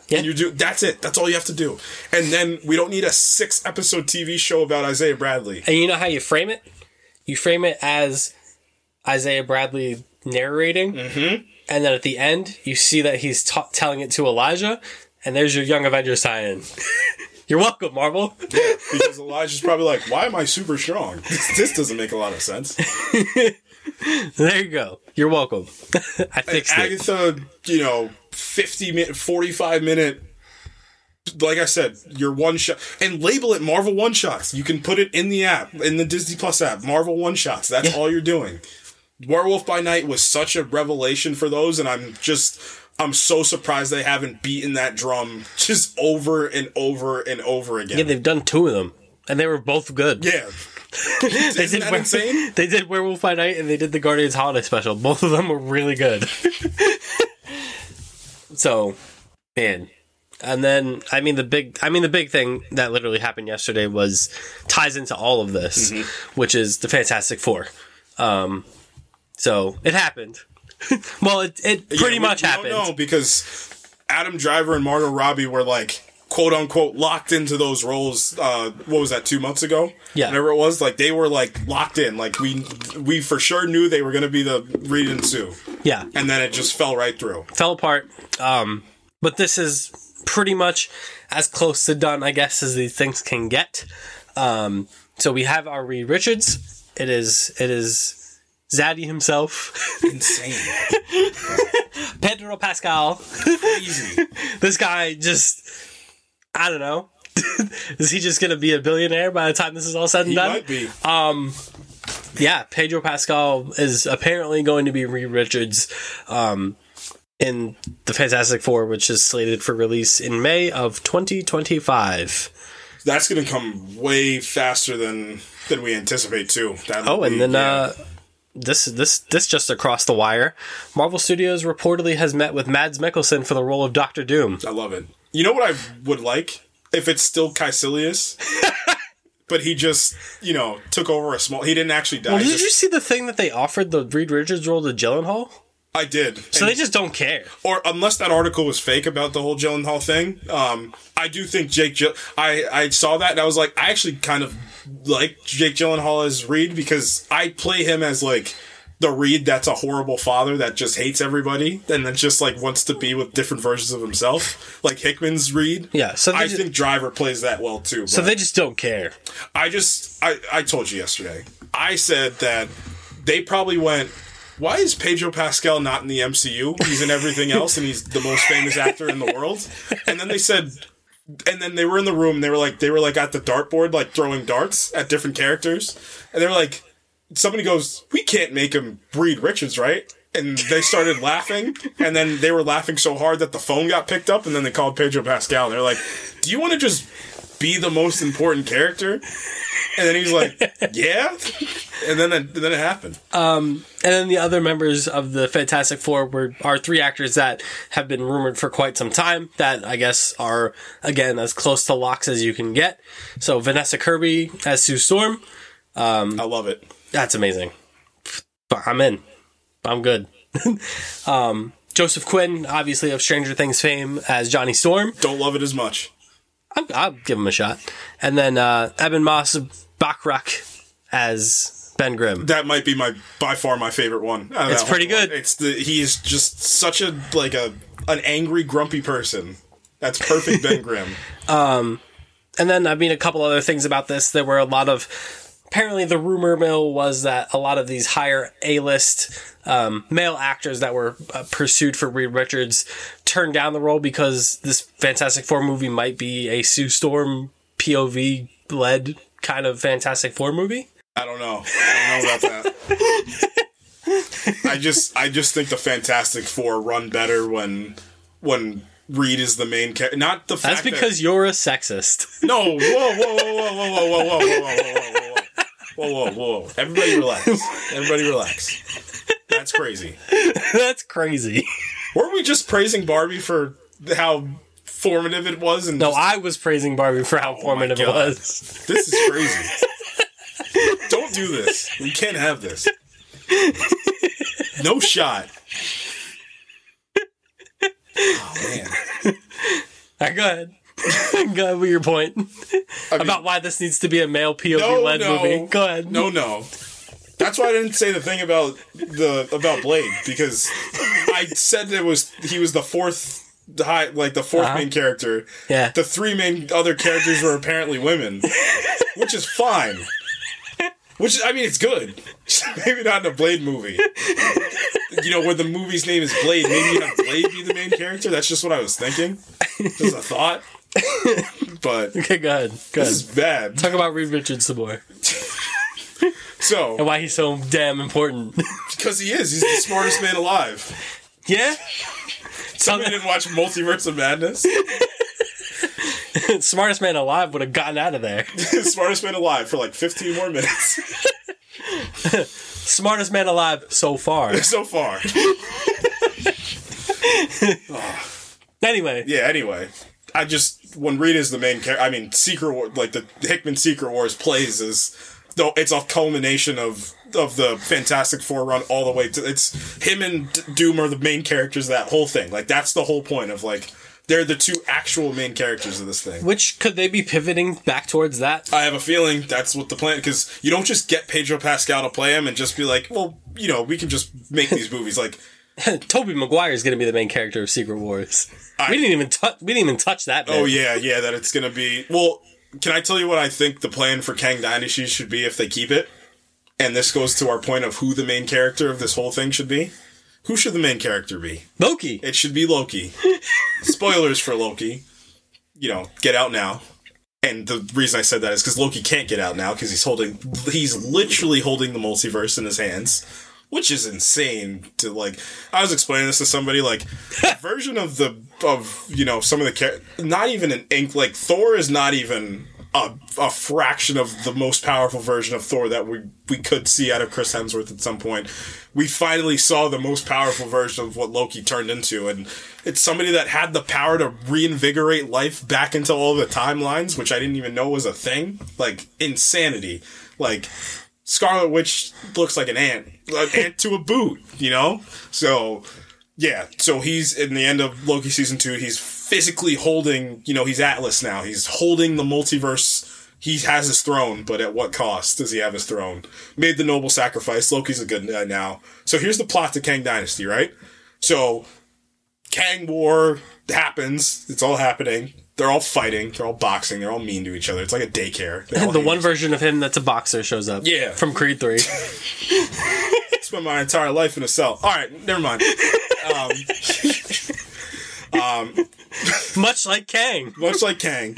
Yeah. And you do that's it. That's all you have to do. And then we don't need a six episode T V show about Isaiah Bradley. And you know how you frame it? You frame it as Isaiah Bradley narrating, mm-hmm. and then at the end, you see that he's t- telling it to Elijah, and there's your Young Avengers tie-in. You're welcome, Marvel. Yeah, because Elijah's probably like, why am I super strong? This, this doesn't make a lot of sense. There you go. You're welcome. I fixed and it. Agatha, you know, fifty minute, forty-five minute, like I said, your one shot, and label it Marvel One Shots. You can put it in the app, in the Disney Plus app, Marvel One Shots. That's Yeah. all you're doing. Werewolf by Night was such a revelation for those, and I'm just, I'm so surprised they haven't beaten that drum just over and over and over again. Yeah, they've done two of them, and they were both good. Yeah. They Isn't did that Were- insane? They did Werewolf by Night, and they did the Guardians Holiday Special. Both of them were really good. So, man. And then, I mean, the big, I mean, the big thing that literally happened yesterday was ties into all of this, Mm-hmm. which is the Fantastic Four. Um, so it happened. Well, it it pretty Yeah, we- much we happened. don't know because Adam Driver and Margot Robbie were like, quote unquote, locked into those roles. Uh, what was that? Two months ago? Yeah. Whatever it was. Like they were like locked in. Like we we for sure knew they were going to be the Reed and Sue, Yeah, and then it just fell right through. fell apart. Um, but this is pretty much as close to done, I guess, as these things can get. Um, so we have our Reed Richards. It is it is Zaddy himself, Insane. Pedro Pascal. Crazy. This guy just, I don't know. Is he just going to be a billionaire by the time this is all said and He done? might be. Yeah, Pedro Pascal is apparently going to be Reed Richards um, in the Fantastic Four, which is slated for release in May of twenty twenty-five. That's going to come way faster than than we anticipate too. That Oh, and be- then yeah. uh, this this this just across the wire. Marvel Studios reportedly has met with Mads Mikkelsen for the role of Doctor Doom. I love it. You know what I would like? If it's still Caecilius, but he just, you know, took over a small... He didn't actually die. Well, did just- you see the thing that they offered the Reed Richards role to Gyllenhaal? I did. So And- they just don't care. or unless that article was fake about the whole Gyllenhaal thing, um, I do think Jake... Gill- I, I saw that and I was like, I actually kind of like Jake Gyllenhaal as Reed because I play him as, like... the Reed that's a horrible father that just hates everybody and then just like wants to be with different versions of himself, like Hickman's Reed. Yeah, so they I ju- think Driver plays that well too. So but they just don't care. I just I, I told you yesterday. I said that they probably went, why is Pedro Pascal not in the M C U? He's in everything else and he's the most famous actor in the world. And then they said, and then they were in the room and they were like they were like at the dartboard like throwing darts at different characters and they were like, somebody goes, we can't make him Reed Richards, right? And they started laughing, and then they were laughing so hard that the phone got picked up, and then they called Pedro Pascal, and they're like, do you want to just be the most important character? And then he's like, yeah? And then it, then it happened. And then the other members of the Fantastic Four were are three actors that have been rumored for quite some time that I guess are, again, as close to locks as you can get. So Vanessa Kirby as Sue Storm. I love it. That's amazing. I'm in. I'm good. um, Joseph Quinn, obviously of Stranger Things fame, as Johnny Storm. Don't love it as much. I'll, I'll give him a shot. And then uh, Eben Moss Bachrach as Ben Grimm. That might be my by far my favorite one. out of It's that pretty whole good. one. It's the he is just such a like a an angry, grumpy person. That's perfect, Ben Grimm. And then, I mean, a couple other things about this. There were a lot of... Apparently, the rumor mill was that a lot of these higher A-list um, male actors that were uh, pursued for Reed Richards turned down the role because this Fantastic Four movie might be a Sue Storm P O V-led kind of Fantastic Four movie. I don't know. I don't know about that. I just I just think the Fantastic Four run better when when Reed is the main character. Not the fact That's because you're a sexist. that, no. Whoa whoa whoa whoa whoa whoa whoa whoa whoa whoa whoa whoa whoa whoa whoa. Everybody relax. Everybody relax. That's crazy. That's crazy. Weren't we just praising Barbie for how formative it was? And No, just- I was praising Barbie for how formative it God. was. This is crazy. Don't do this. We can't have this. No shot. Oh, man. right, go ahead. Go ahead with your point I mean, about why this needs to be a male P O V no, led no, movie. Go ahead. No, no. That's why I didn't say the thing about the about Blade, because I said it was he was the fourth high, like the fourth Uh-huh. main character. Yeah. The three main other characters were apparently women, which is fine. Which, I mean, it's good. Maybe not in a Blade movie. You know, when the movie's name is Blade, maybe you have Blade be the main character. That's just what I was thinking. Just a thought. But Okay, go ahead. Go this is ahead. bad. Talk about Reed Richards some more. And So, why he's so damn important. because he is. He's the smartest man alive. Yeah? Somebody didn't watch Multiverse of Madness? Smartest man alive would have gotten out of there. Smartest man alive for like fifteen more minutes. Smartest man alive so far. So far. Anyway. Yeah, anyway. I just, when Rita's the main character, I mean, Secret War, like the Hickman Secret Wars plays is, though it's a culmination of of the Fantastic Four run all the way to, it's him and D- Doom are the main characters of that whole thing. Like, that's the whole point of, like, they're the two actual main characters of this thing. Which, could they be pivoting back towards that? I have a feeling that's what the plan, because you don't just get Pedro Pascal to play him and just be like, well, you know, we can just make these movies. Like, Tobey Maguire is going to be the main character of Secret Wars. I- we didn't even touch. We didn't even touch that. Bit. oh yeah, yeah, that it's gonna be. Well, can I tell you what I think the plan for Kang Dynasty should be if they keep it? And this goes to our point of who the main character of this whole thing should be. Who should the main character be? Loki. It should be Loki. Spoilers for Loki. You know, get out now. And the reason I said that is because Loki can't get out now because he's holding, he's literally holding the multiverse in his hands, which is insane. To like, I was explaining this to somebody, like, the version of the of you know some of the char- not even an ink like Thor is not even a, a fraction of the most powerful version of Thor that we we could see out of Chris Hemsworth at some point. We finally saw the most powerful version of what Loki turned into, and it's somebody that had the power to reinvigorate life back into all the timelines, which I didn't even know was a thing. Like, insanity. Like, Scarlet Witch looks like an ant. An ant to a boot, you know? So, yeah. So he's, in the end of Loki Season two, he's physically holding, you know, he's Atlas now. He's holding the multiverse. He has his throne, but at what cost does he have his throne? Made the noble sacrifice. Loki's a good guy now. So here's the plot to Kang Dynasty, right? So, Kang War happens. It's all happening. They're all fighting. They're all boxing. They're all mean to each other. It's like a daycare. They all The hate one each- version of him that's a boxer shows up. Yeah. From Creed three. Spent my entire life in a cell. All right, never mind. Um, um, Much like Kang. much like Kang.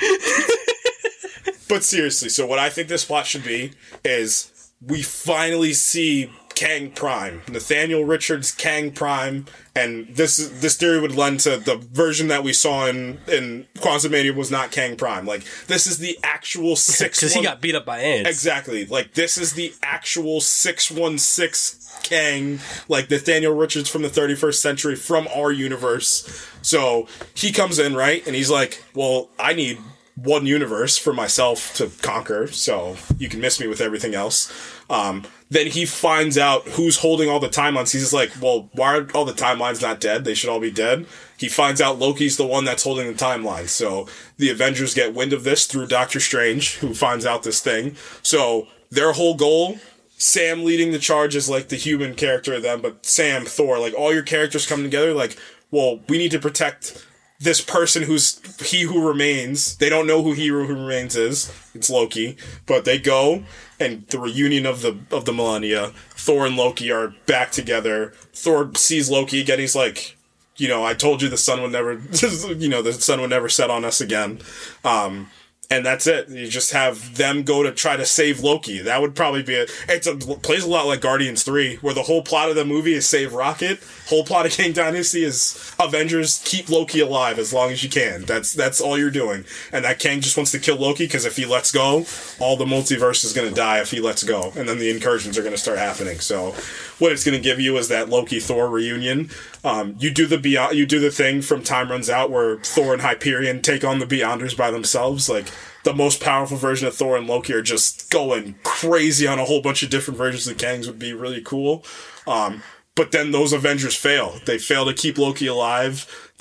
But seriously, so what I think this plot should be is we finally see Kang Prime, Nathaniel Richards Kang Prime, and this this theory would lend to the version that we saw in in Quantumania was not Kang Prime. Like, this is the actual six. Because he got beat up by ants. Exactly. Like, this is the actual six one six Kang, like Nathaniel Richards from the thirty-first century from our universe. So he comes in, right? And he's like, well, I need one universe for myself to conquer, so you can miss me with everything else. Um, then he finds out who's holding all the timelines. He's just like, well, why are all the timelines not dead? They should all be dead. He finds out Loki's the one that's holding the timeline. So the Avengers get wind of this through Doctor Strange, who finds out this thing. So their whole goal, Sam leading the charge is like the human character of them, but Sam, Thor, like all your characters come together like, well, we need to protect this person who's He Who Remains. They don't know who He Who Remains is. It's Loki. But they go, and the reunion of the of the millennia, Thor and Loki are back together. Thor sees Loki again. He's like, you know, I told you the sun would never, you know, the sun would never set on us again. Um, and that's it. You just have them go to try to save Loki. That would probably be it. It's a, plays a lot like Guardians three, where the whole plot of the movie is save Rocket. Whole plot of Kang Dynasty is Avengers keep Loki alive as long as you can. That's that's all you're doing. And that Kang just wants to kill Loki because if he lets go, all the multiverse is going to die if he lets go. And then the incursions are going to start happening. So what it's going to give you is that Loki-Thor reunion. Um, you do the beyond, you do the thing from Time Runs Out where Thor and Hyperion take on the Beyonders by themselves. Like, the most powerful version of Thor and Loki are just going crazy on a whole bunch of different versions of Kangs would be really cool. Um, but then those Avengers fail. They fail to keep Loki alive.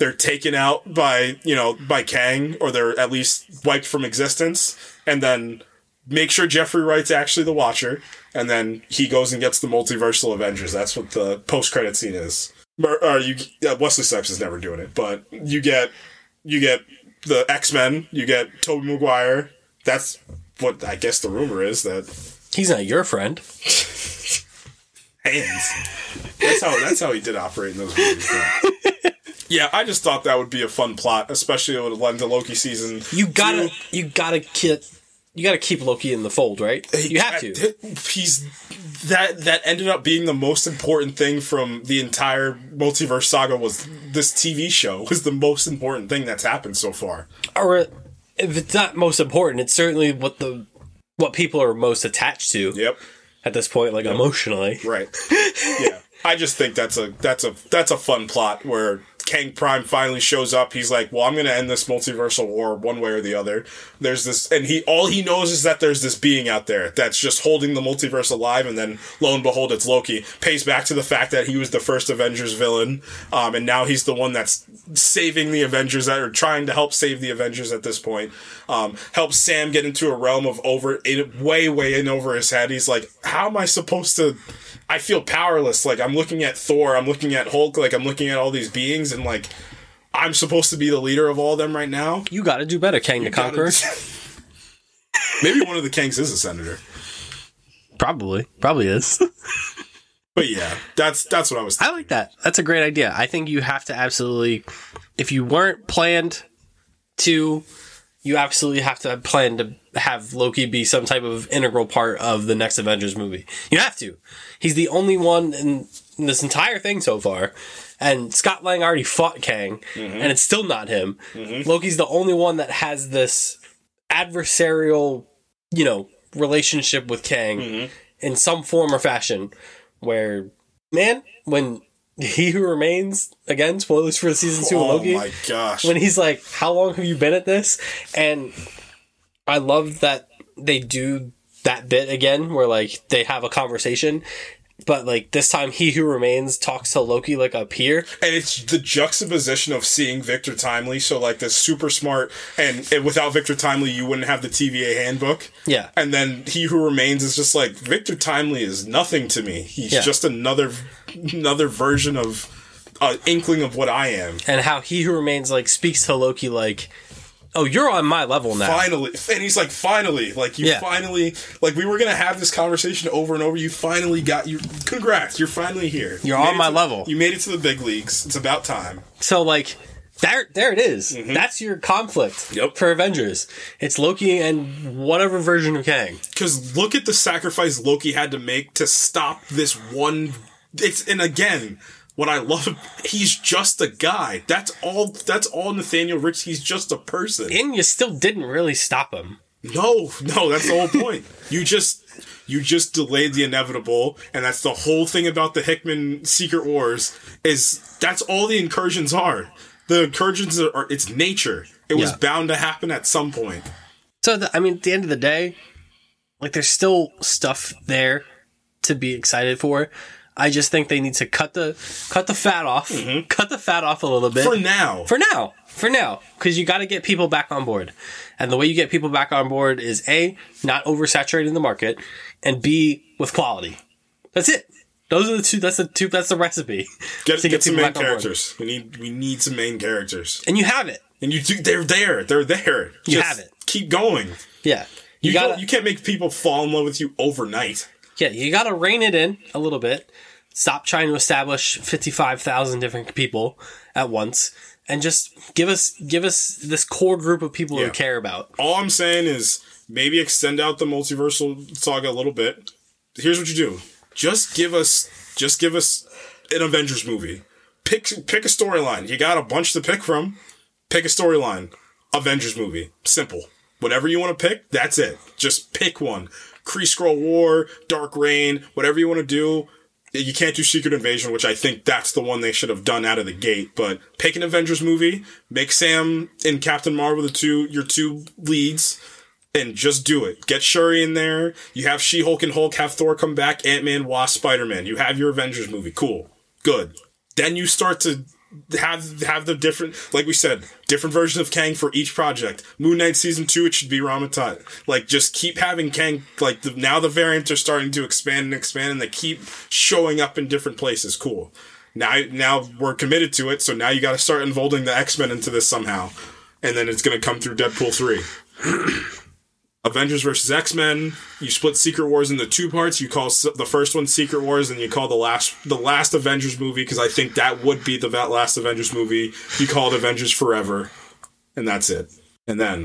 they're taken out by, you know, by Kang, or they're at least wiped from existence, and then make sure Jeffrey Wright's actually the Watcher, and then he goes and gets the multiversal Avengers. That's what the post-credit scene is. Or, or you, yeah, Wesley Snipes is never doing it, but you get, you get the X-Men, you get Tobey Maguire. That's what I guess the rumor is, that he's not your friend. Hands. That's how that's how he did operate in those movies. But yeah, I just thought that would be a fun plot, especially it would lend to Loki season. You gotta, two. you gotta keep, you gotta keep Loki in the fold, right? You have to. He's that that ended up being the most important thing from the entire multiverse saga. Was this T V show was the most important thing that's happened so far. Or if it's not most important, it's certainly what the what people are most attached to. Yep. At this point, like, yep. Emotionally. Right. Yeah. I just think that's a that's a that's a fun plot where Kang Prime finally shows up. He's like, well, I'm going to end this multiversal war one way or the other. There's this, and he all he knows is that there's this being out there that's just holding the multiverse alive, and then lo and behold, it's Loki. Pays back to the fact that he was the first Avengers villain, um, and now he's the one that's saving the Avengers, that are trying to help save the Avengers at this point. Um, helps Sam get into a realm of over, way, way in over his head. He's like, how am I supposed to... I feel powerless. Like, I'm looking at Thor, I'm looking at Hulk, like, I'm looking at all these beings, and, like, I'm supposed to be the leader of all of them right now. You gotta do better, Kang the Conqueror. Maybe one of the Kangs is a senator. Probably. Probably is. But yeah, that's that's what I was thinking. I like that. That's a great idea. I think you have to absolutely, if you weren't planned to, you absolutely have to plan to have Loki be some type of integral part of the next Avengers movie. You have to. He's the only one in, in this entire thing so far. And Scott Lang already fought Kang, mm-hmm. and it's still not him. Mm-hmm. Loki's the only one that has this adversarial, you know, relationship with Kang mm-hmm. in some form or fashion. Where, man, when He Who Remains, again, spoilers for season two oh of Loki. Oh my gosh. When he's like, how long have you been at this? And I love that they do that bit again, where, like, they have a conversation, but, like, this time He Who Remains talks to Loki like a peer. And it's the juxtaposition of seeing Victor Timely, so, like, this super smart, and, and without Victor Timely, you wouldn't have the T V A handbook. Yeah. And then He Who Remains is just like, Victor Timely is nothing to me. He's yeah. just another another version of, uh, inkling of what I am. And how He Who Remains, like, speaks to Loki like, oh, you're on my level now. Finally. And he's like, finally. Like, you yeah. finally... Like, we were going to have this conversation over and over. You finally got... you. Congrats. You're finally here. You're you on my to, level. You made it to the big leagues. It's about time. So, like, there there it is. Mm-hmm. That's your conflict yep. for Avengers. It's Loki and whatever version of Kang. Because look at the sacrifice Loki had to make to stop this one... It's... And again... What I love, he's just a guy. That's all. That's all Nathaniel Rich. He's just a person. And you still didn't really stop him. No, no, that's the whole point. You just, you just delayed the inevitable, and that's the whole thing about the Hickman Secret Wars. Is that's all the incursions are. The incursions are. are it's nature. It was yeah. bound to happen at some point. So the, I mean, at the end of the day, like, there's still stuff there to be excited for. I just think they need to cut the cut the fat off, mm-hmm. cut the fat off a little bit for now. For now, for now, because you got to get people back on board, and the way you get people back on board is A, not oversaturating the market, and B, with quality. That's it. Those are the two. That's the two. That's the recipe. Get, get, get some main characters. We need we need some main characters, and you have it. And you do. They're there. They're there. You just have it. Keep going. Yeah, you, you got. You can't make people fall in love with you overnight. Yeah, you got to rein it in a little bit. Stop trying to establish fifty-five thousand different people at once, and just give us give us this core group of people yeah. who care about. All I'm saying is maybe extend out the multiversal saga a little bit. Here's what you do: just give us just give us an Avengers movie. Pick pick a storyline. You got a bunch to pick from. Pick a storyline. Avengers movie. Simple. Whatever you want to pick, that's it. Just pick one. Kree Skrull War, Dark Reign, whatever you want to do. You can't do Secret Invasion, which I think that's the one they should have done out of the gate. But pick an Avengers movie, make Sam and Captain Marvel the two your two leads, and just do it. Get Shuri in there. You have She-Hulk and Hulk. Have Thor come back. Ant-Man, Wasp, Spider-Man. You have your Avengers movie. Cool. Good. Then you start to have have the different, like we said, different version of Kang for each project. Moon Knight season two, it should be Rama-Tut. Like, just keep having Kang. Like, the, now the variants are starting to expand and expand, and they keep showing up in different places. Cool. Now, now we're committed to it, so now you got to start involving the X-Men into this somehow, and then it's going to come through Deadpool three. Avengers versus X-Men. You split Secret Wars into two parts. You call the first one Secret Wars, and you call the last the last Avengers movie, because I think that would be the last Avengers movie. You call it Avengers Forever, and that's it. And then,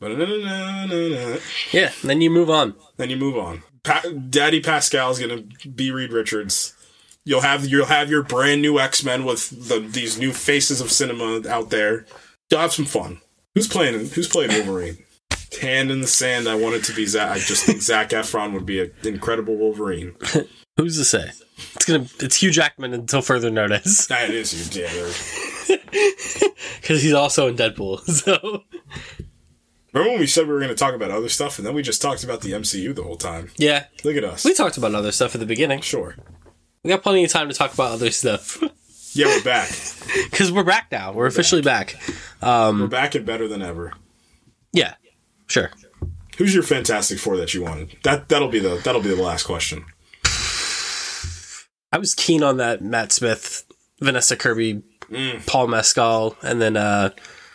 yeah, then you move on. Then you move on. Pa- Daddy Pascal is gonna be Reed Richards. You'll have you'll have your brand new X-Men with the, these new faces of cinema out there. You'll have some fun. Who's playing? Who's playing Wolverine? Hand in the sand. I want it to be Zach. I just think Zac Efron would be an incredible Wolverine. Who's to say? It's gonna. It's Hugh Jackman until further notice. That is, yeah. Because he's also in Deadpool. So remember when we said we were going to talk about other stuff, and then we just talked about the M C U the whole time? Yeah. Look at us. We talked about other stuff at the beginning. Sure. We got plenty of time to talk about other stuff. Yeah, we're back. Because we're back now. We're, we're officially back. back. Um, we're back and better than ever. Yeah. Sure. Who's your Fantastic Four that you wanted? That that'll be the that'll be the last question. I was keen on that Matt Smith, Vanessa Kirby, mm. Paul Mescal, and then uh,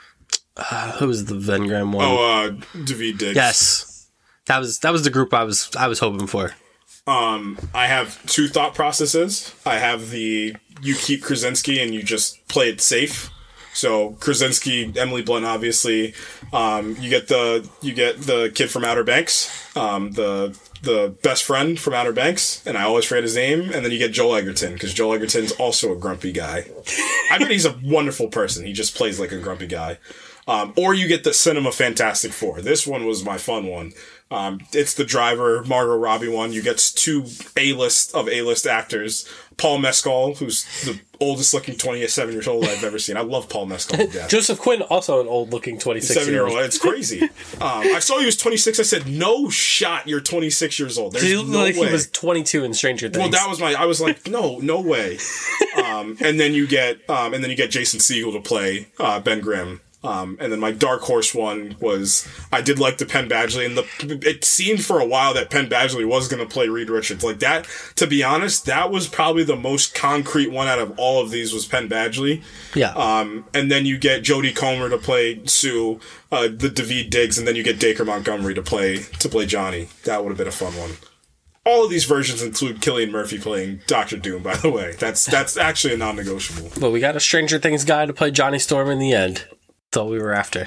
uh who was the Vengram one? Oh, uh, Daveed Diggs. Yes, that was that was the group I was I was hoping for. Um, I have two thought processes. I have the you keep Krasinski and you just play it safe. So Krasinski, Emily Blunt, obviously. Um, you get the you get the kid from Outer Banks, um, the the best friend from Outer Banks, and I always forget his name. And then you get Joel Edgerton, because Joel Edgerton's also a grumpy guy. I bet he's a wonderful person. He just plays like a grumpy guy. Um, or you get the Cinema Fantastic Four. This one was my fun one. Um, it's the Driver, Margot Robbie one. You get two A-list of A-list actors. Paul Mescal, who's the oldest looking twenty-seven years old I've ever seen. I love Paul Mescal to death. Joseph Quinn, also an old looking twenty-six year old. It's crazy. um, I saw he was twenty-six. I said, no shot, you're twenty-six years old. There's he looked no like way. He was twenty-two in Stranger Things. Well, that was my, I was like, no, no way. um, and then you get, um, and then you get Jason Segel to play, uh, Ben Grimm. Um, and then my dark horse one was, I did like the Penn Badgley, and the it seemed for a while that Penn Badgley was going to play Reed Richards. Like that, to be honest, that was probably the most concrete one out of all of these was Penn Badgley. Yeah. Um, and then you get Jodie Comer to play Sue, uh, the Daveed Diggs, and then you get Dacre Montgomery to play to play Johnny. That would have been a fun one. All of these versions include Cillian Murphy playing Doctor Doom, by the way. That's that's actually a non-negotiable. Well, we got a Stranger Things guy to play Johnny Storm in the end. That's all we were after.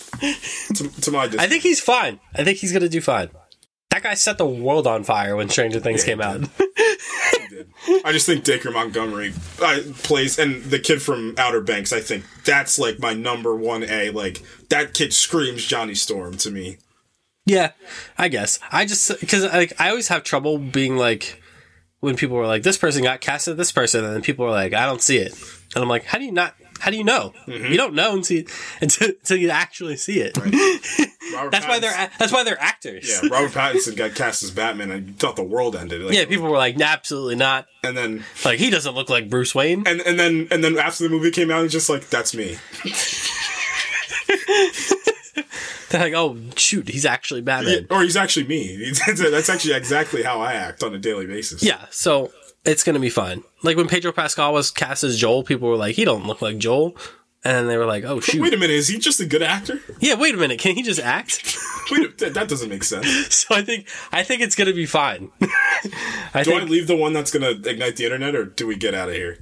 to, to my I think he's fine. I think he's going to do fine. That guy set the world on fire when Stranger Things yeah, came out. He did. I just think Dacre Montgomery uh, plays, and the kid from Outer Banks, I think that's like my number one A. Like, that kid screams Johnny Storm to me. Yeah, I guess. I just, because like, I always have trouble being like, when people were like, this person got casted, this person, and then people were like, I don't see it. And I'm like, how do you not? How do you know? Mm-hmm. You don't know until, until, until you actually see it. Right. that's Pattinson, why they're that's why they're actors. Yeah, Robert Pattinson got cast as Batman, and you thought the world ended. Like, yeah, people were like, nah, absolutely not. And then, like, he doesn't look like Bruce Wayne. And and then and then after the movie came out, he's just like, that's me. They're like, oh shoot, he's actually Batman, yeah, or he's actually me. That's actually exactly how I act on a daily basis. Yeah, so. It's going to be fine. Like, when Pedro Pascal was cast as Joel, people were like, he don't look like Joel. And then they were like, oh, shoot. Wait a minute, is he just a good actor? Yeah, wait a minute. Can he just act? Wait, that, that doesn't make sense. So I think I think it's going to be fine. I do think... I leave the one that's going to ignite the internet, or do we get out of here?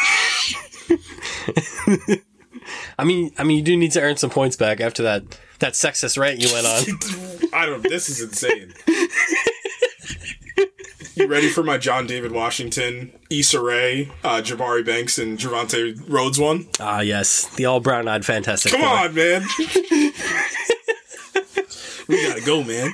I mean, I mean, you do need to earn some points back after that, that sexist rant you went on. I don't, this is insane. You ready for my John David Washington, Issa Rae, uh, Jabari Banks, and Javante Rhodes one? Ah, yes. The all brown-eyed Fantastic Come Four. on, man. We gotta go, man.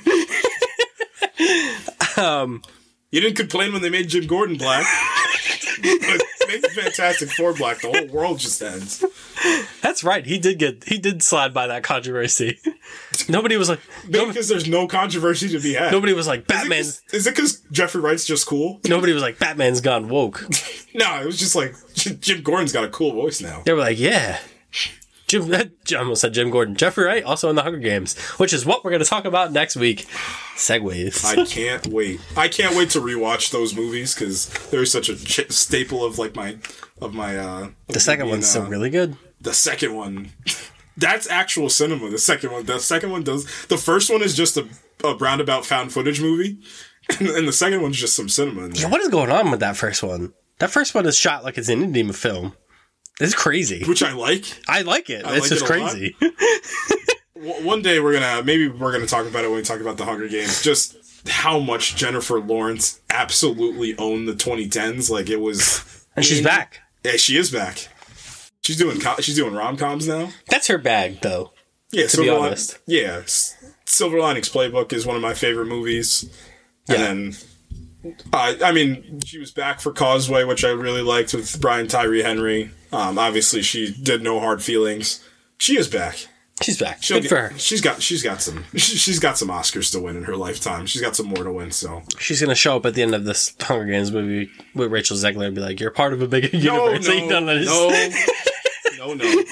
Um, you didn't complain when they made Jim Gordon black. But make the Fantastic Four black, the whole world just ends. That's right. He did get. He did slide by that controversy. Nobody was like. Maybe because there's no controversy to be had. Nobody was like Batman. Is it because Jeffrey Wright's just cool? Nobody was like Batman's gone woke. No, it was just like Jim Gordon's got a cool voice now. They were like, yeah. Jim, I almost said Jim Gordon. Jeffrey Wright, also in the Hunger Games, which is what we're going to talk about next week. Segways. I can't wait. I can't wait to rewatch those movies because they're such a ch- staple of like my of my. Uh, the second one's uh, still really good. The second one, that's actual cinema. The second one, the second one does. The first one is just a, a roundabout found footage movie, and, and the second one's just some cinema. In there. Yeah, what is going on with that first one? That first one is shot like it's an indie film. It's crazy. Which I like. I like it. I it's like just it crazy. One day we're gonna maybe we're gonna talk about it when we talk about the Hunger Games. Just how much Jennifer Lawrence absolutely owned the twenty tens. Like it was, and she's in, back. Yeah, she is back. She's doing she's doing rom coms now. That's her bag, though. Yeah, to Silver be Lin- honest. Yeah, Silver Linings Playbook is one of my favorite movies. And Yeah. then. Uh, I mean, she was back for Causeway, which I really liked with Brian Tyree Henry. Um, obviously, she did No Hard Feelings. She is back. She's back. She'll Good get, for her. She's got she's got some she's got some Oscars to win in her lifetime. She's got some more to win. So She's gonna show up at the end of this Hunger Games movie with Rachel Zegler and be like, "You're part of a bigger no, universe." no, Ain't none of this. no, no, no.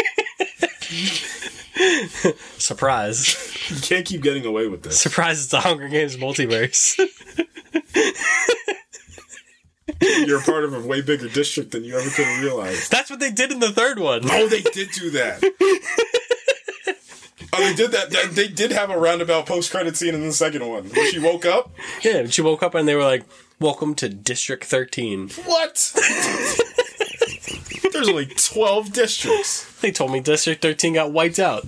Surprise! You can't keep getting away with this. Surprise! It's the Hunger Games multiverse. You're a part of a way bigger district than you ever could have realized. That's what they did in the third one. Oh, they did do that. Oh, they did that. They- They did have a roundabout post-credit scene in the second one where she woke up. Yeah, and she woke up and they were like, "Welcome to District thirteen." What? There's only twelve districts. They told me District thirteen got wiped out.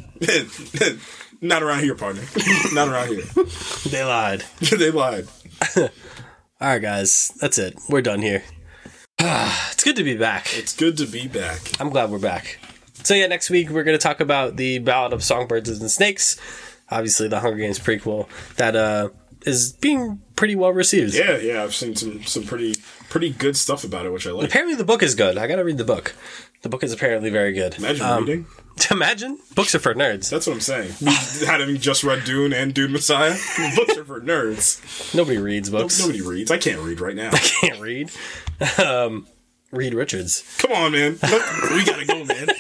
Not around here, partner. Not around here. They lied. They lied. All right, guys, that's it. We're done here. It's good to be back. It's good to be back. I'm glad we're back. So yeah, next week we're going to talk about the Ballad of Songbirds and Snakes. Obviously, the Hunger Games prequel that uh, is being pretty well received. Yeah, yeah, I've seen some some pretty pretty good stuff about it, which I like. Apparently, the book is good. I got to read the book. The book is apparently very good. Imagine Um, reading. Imagine books are for nerds. That's what I'm saying. Having just read Dune and Dune Messiah, books are for nerds. Nobody reads books. Nobody reads. I can't read right now. I can't read. Um, Reed Richards. Come on, man. Look, we gotta go, man.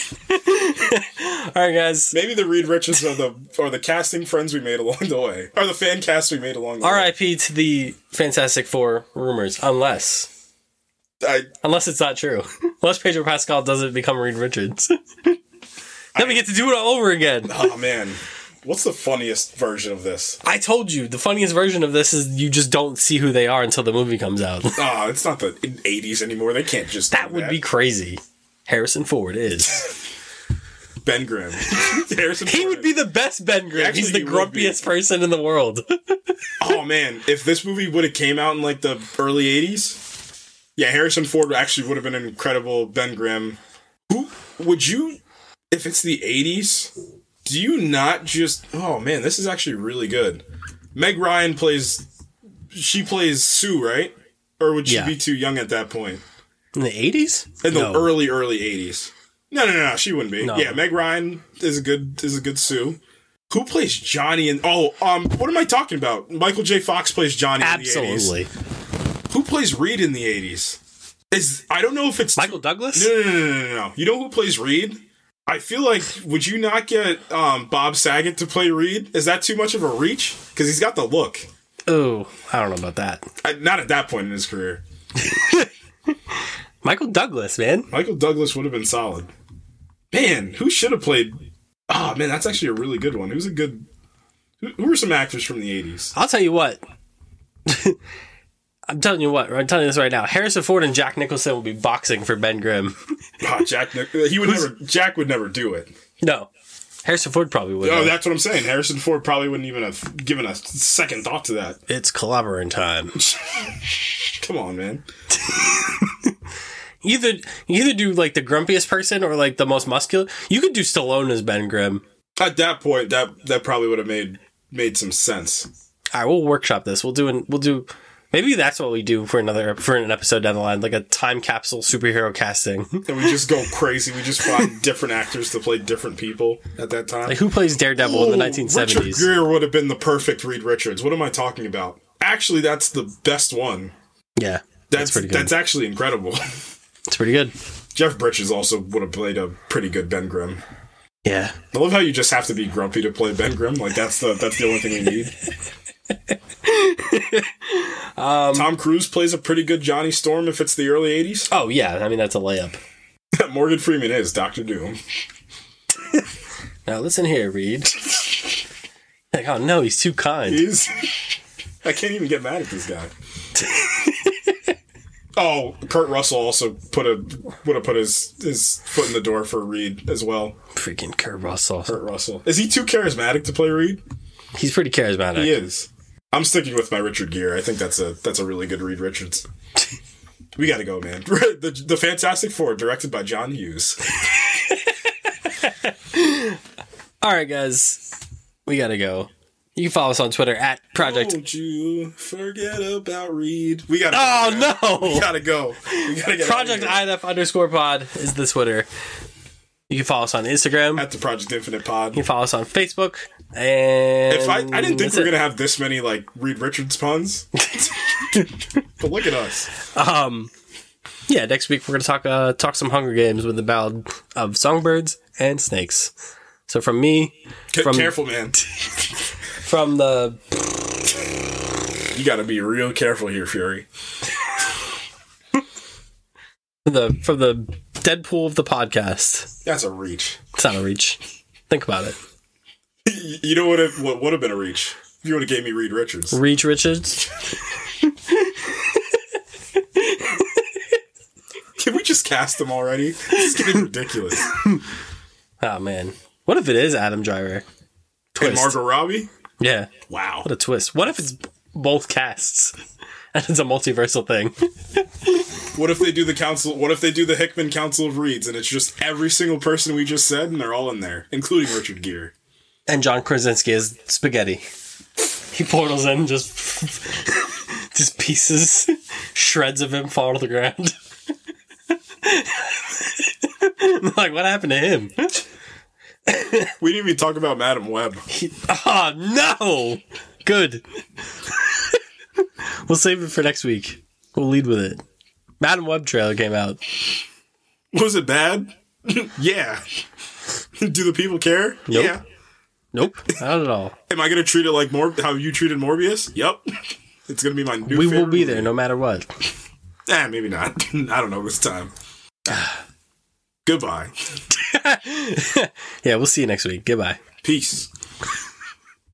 All right, guys. Maybe the Reed Richards are the or the casting friends we made along the way, or the fan cast we made along the R I way. P to the Fantastic Four rumors, unless I, unless it's not true. Unless Pedro Pascal doesn't become Reed Richards. Then we get to do it all over again. oh man, what's the funniest version of this? I told you, the funniest version of this is you just don't see who they are until the movie comes out. Ah, it's not the eighties anymore. They can't just do That would be crazy. Harrison Ford is. Ben Grimm. Harrison He Ford. would be the best Ben Grimm. Actually, He's the he would be. grumpiest person in the world. Oh man, if this movie would have came out in like the early eighties, yeah, Harrison Ford actually would have been an incredible Ben Grimm. Who would you, if it's the eighties, do you not just, oh man, this is actually really good. Meg Ryan plays, she plays Sue, right? Or would she Yeah. be too young at that point? In the eighties? In the No. early, early eighties. No, no, no, no, she wouldn't be. No. Yeah, Meg Ryan is a good, is a good Sue. Who plays Johnny in, oh, um, what am I talking about? Michael J. Fox plays Johnny in the eighties. Absolutely. Who plays Reed in the eighties? Is I don't know if it's Michael Douglas? No, no, no, no, no, no. You know who plays Reed? I feel like would you not get um, Bob Saget to play Reed? Is that too much of a reach? Because he's got the look. Oh, I don't know about that. I, not at that point in his career. Michael Douglas, man. Michael Douglas would have been solid. Man, who should have played? Oh man, that's actually a really good one. Who's a good? Who, who are some actors from the eighties? I'll tell you what. I'm telling you what. I'm telling you this right now. Harrison Ford and Jack Nicholson will be boxing for Ben Grimm. Oh, Jack. He would never. Jack would never do it. No. Harrison Ford probably would. Oh, though. that's what I'm saying. Harrison Ford probably wouldn't even have given a second thought to that. It's collaborating time. Come on, man. Either you either do like the grumpiest person or like the most muscular. You could do Stallone as Ben Grimm. At that point, that that probably would have made made some sense. All right, we'll workshop this. We'll do an, we'll do Maybe that's what we do for another for an episode down the line, like a time capsule superhero casting. And we just go crazy. We just find different actors to play different people at that time. Like, who plays Daredevil in the nineteen seventies? Richard Gere would have been the perfect Reed Richards. What am I talking about? Actually, that's the best one. Yeah, that's that's pretty good. That's actually incredible. It's pretty good. Jeff Bridges also would have played a pretty good Ben Grimm. Yeah, I love how you just have to be grumpy to play Ben Grimm. Like that's the that's the only thing we need. um, Tom Cruise plays a pretty good Johnny Storm if it's the early eighties. Oh yeah, I mean that's a layup. Morgan Freeman is Doctor Doom. Now listen here, Reed. Like, oh no, he's too kind. He's. I can't even get mad at this guy. Oh, Kurt Russell also put a would have put his his foot in the door for Reed as well. Freaking Kurt Russell. Kurt Russell. Is he too charismatic to play Reed? He's pretty charismatic. He is. I'm sticking with my Richard Gere. I think that's a that's a really good Reed Richards. We got to go, man. The, the Fantastic Four, directed by John Hughes. All right, guys. We got to go. You can follow us on Twitter at Project. Don't you forget about Reed. We got to Oh, go, no. We got to go. We got to get Project I N F underscore pod is the Twitter. You can follow us on Instagram. At the Project Infinite Pod. You can follow us on Facebook. And if I, I didn't think we were it. going to have this many, like, Reed Richards puns. But look at us. Um, yeah, next week we're going to talk uh, talk some Hunger Games with the Ballad of Songbirds and Snakes. So from me... C- from, careful, man. From the... You got to be real careful here, Fury. the From the Deadpool of the podcast. That's a reach. It's not a reach. Think about it. You know what? It, what would have been a reach? If you would have gave me Reed Richards. Reach Richards. Can we just cast them already? It's getting ridiculous. Oh man, what if it is Adam Driver? Twist. And Margot Robbie? Yeah. Wow. What a twist. What if it's both casts? And it's a multiversal thing. What if they do the council? What if they do the Hickman Council of Reeds and it's just every single person we just said and they're all in there, including Richard Gere. And John Krasinski is spaghetti. He portals in, just just pieces, shreds of him fall to the ground. Like, what happened to him? We didn't even talk about Madam Web. He, oh, no! Good. We'll save it for next week. We'll lead with it. Madam Web trailer came out. Was it bad? Yeah. Do the people care? Nope. Yeah. Nope, not at all. Am I going to treat it like Mor- how you treated Morbius? Yep. It's going to be my new We favorite will be movie. there no matter what. Eh, maybe not. I don't know this time. Goodbye. Yeah, we'll see you next week. Goodbye. Peace.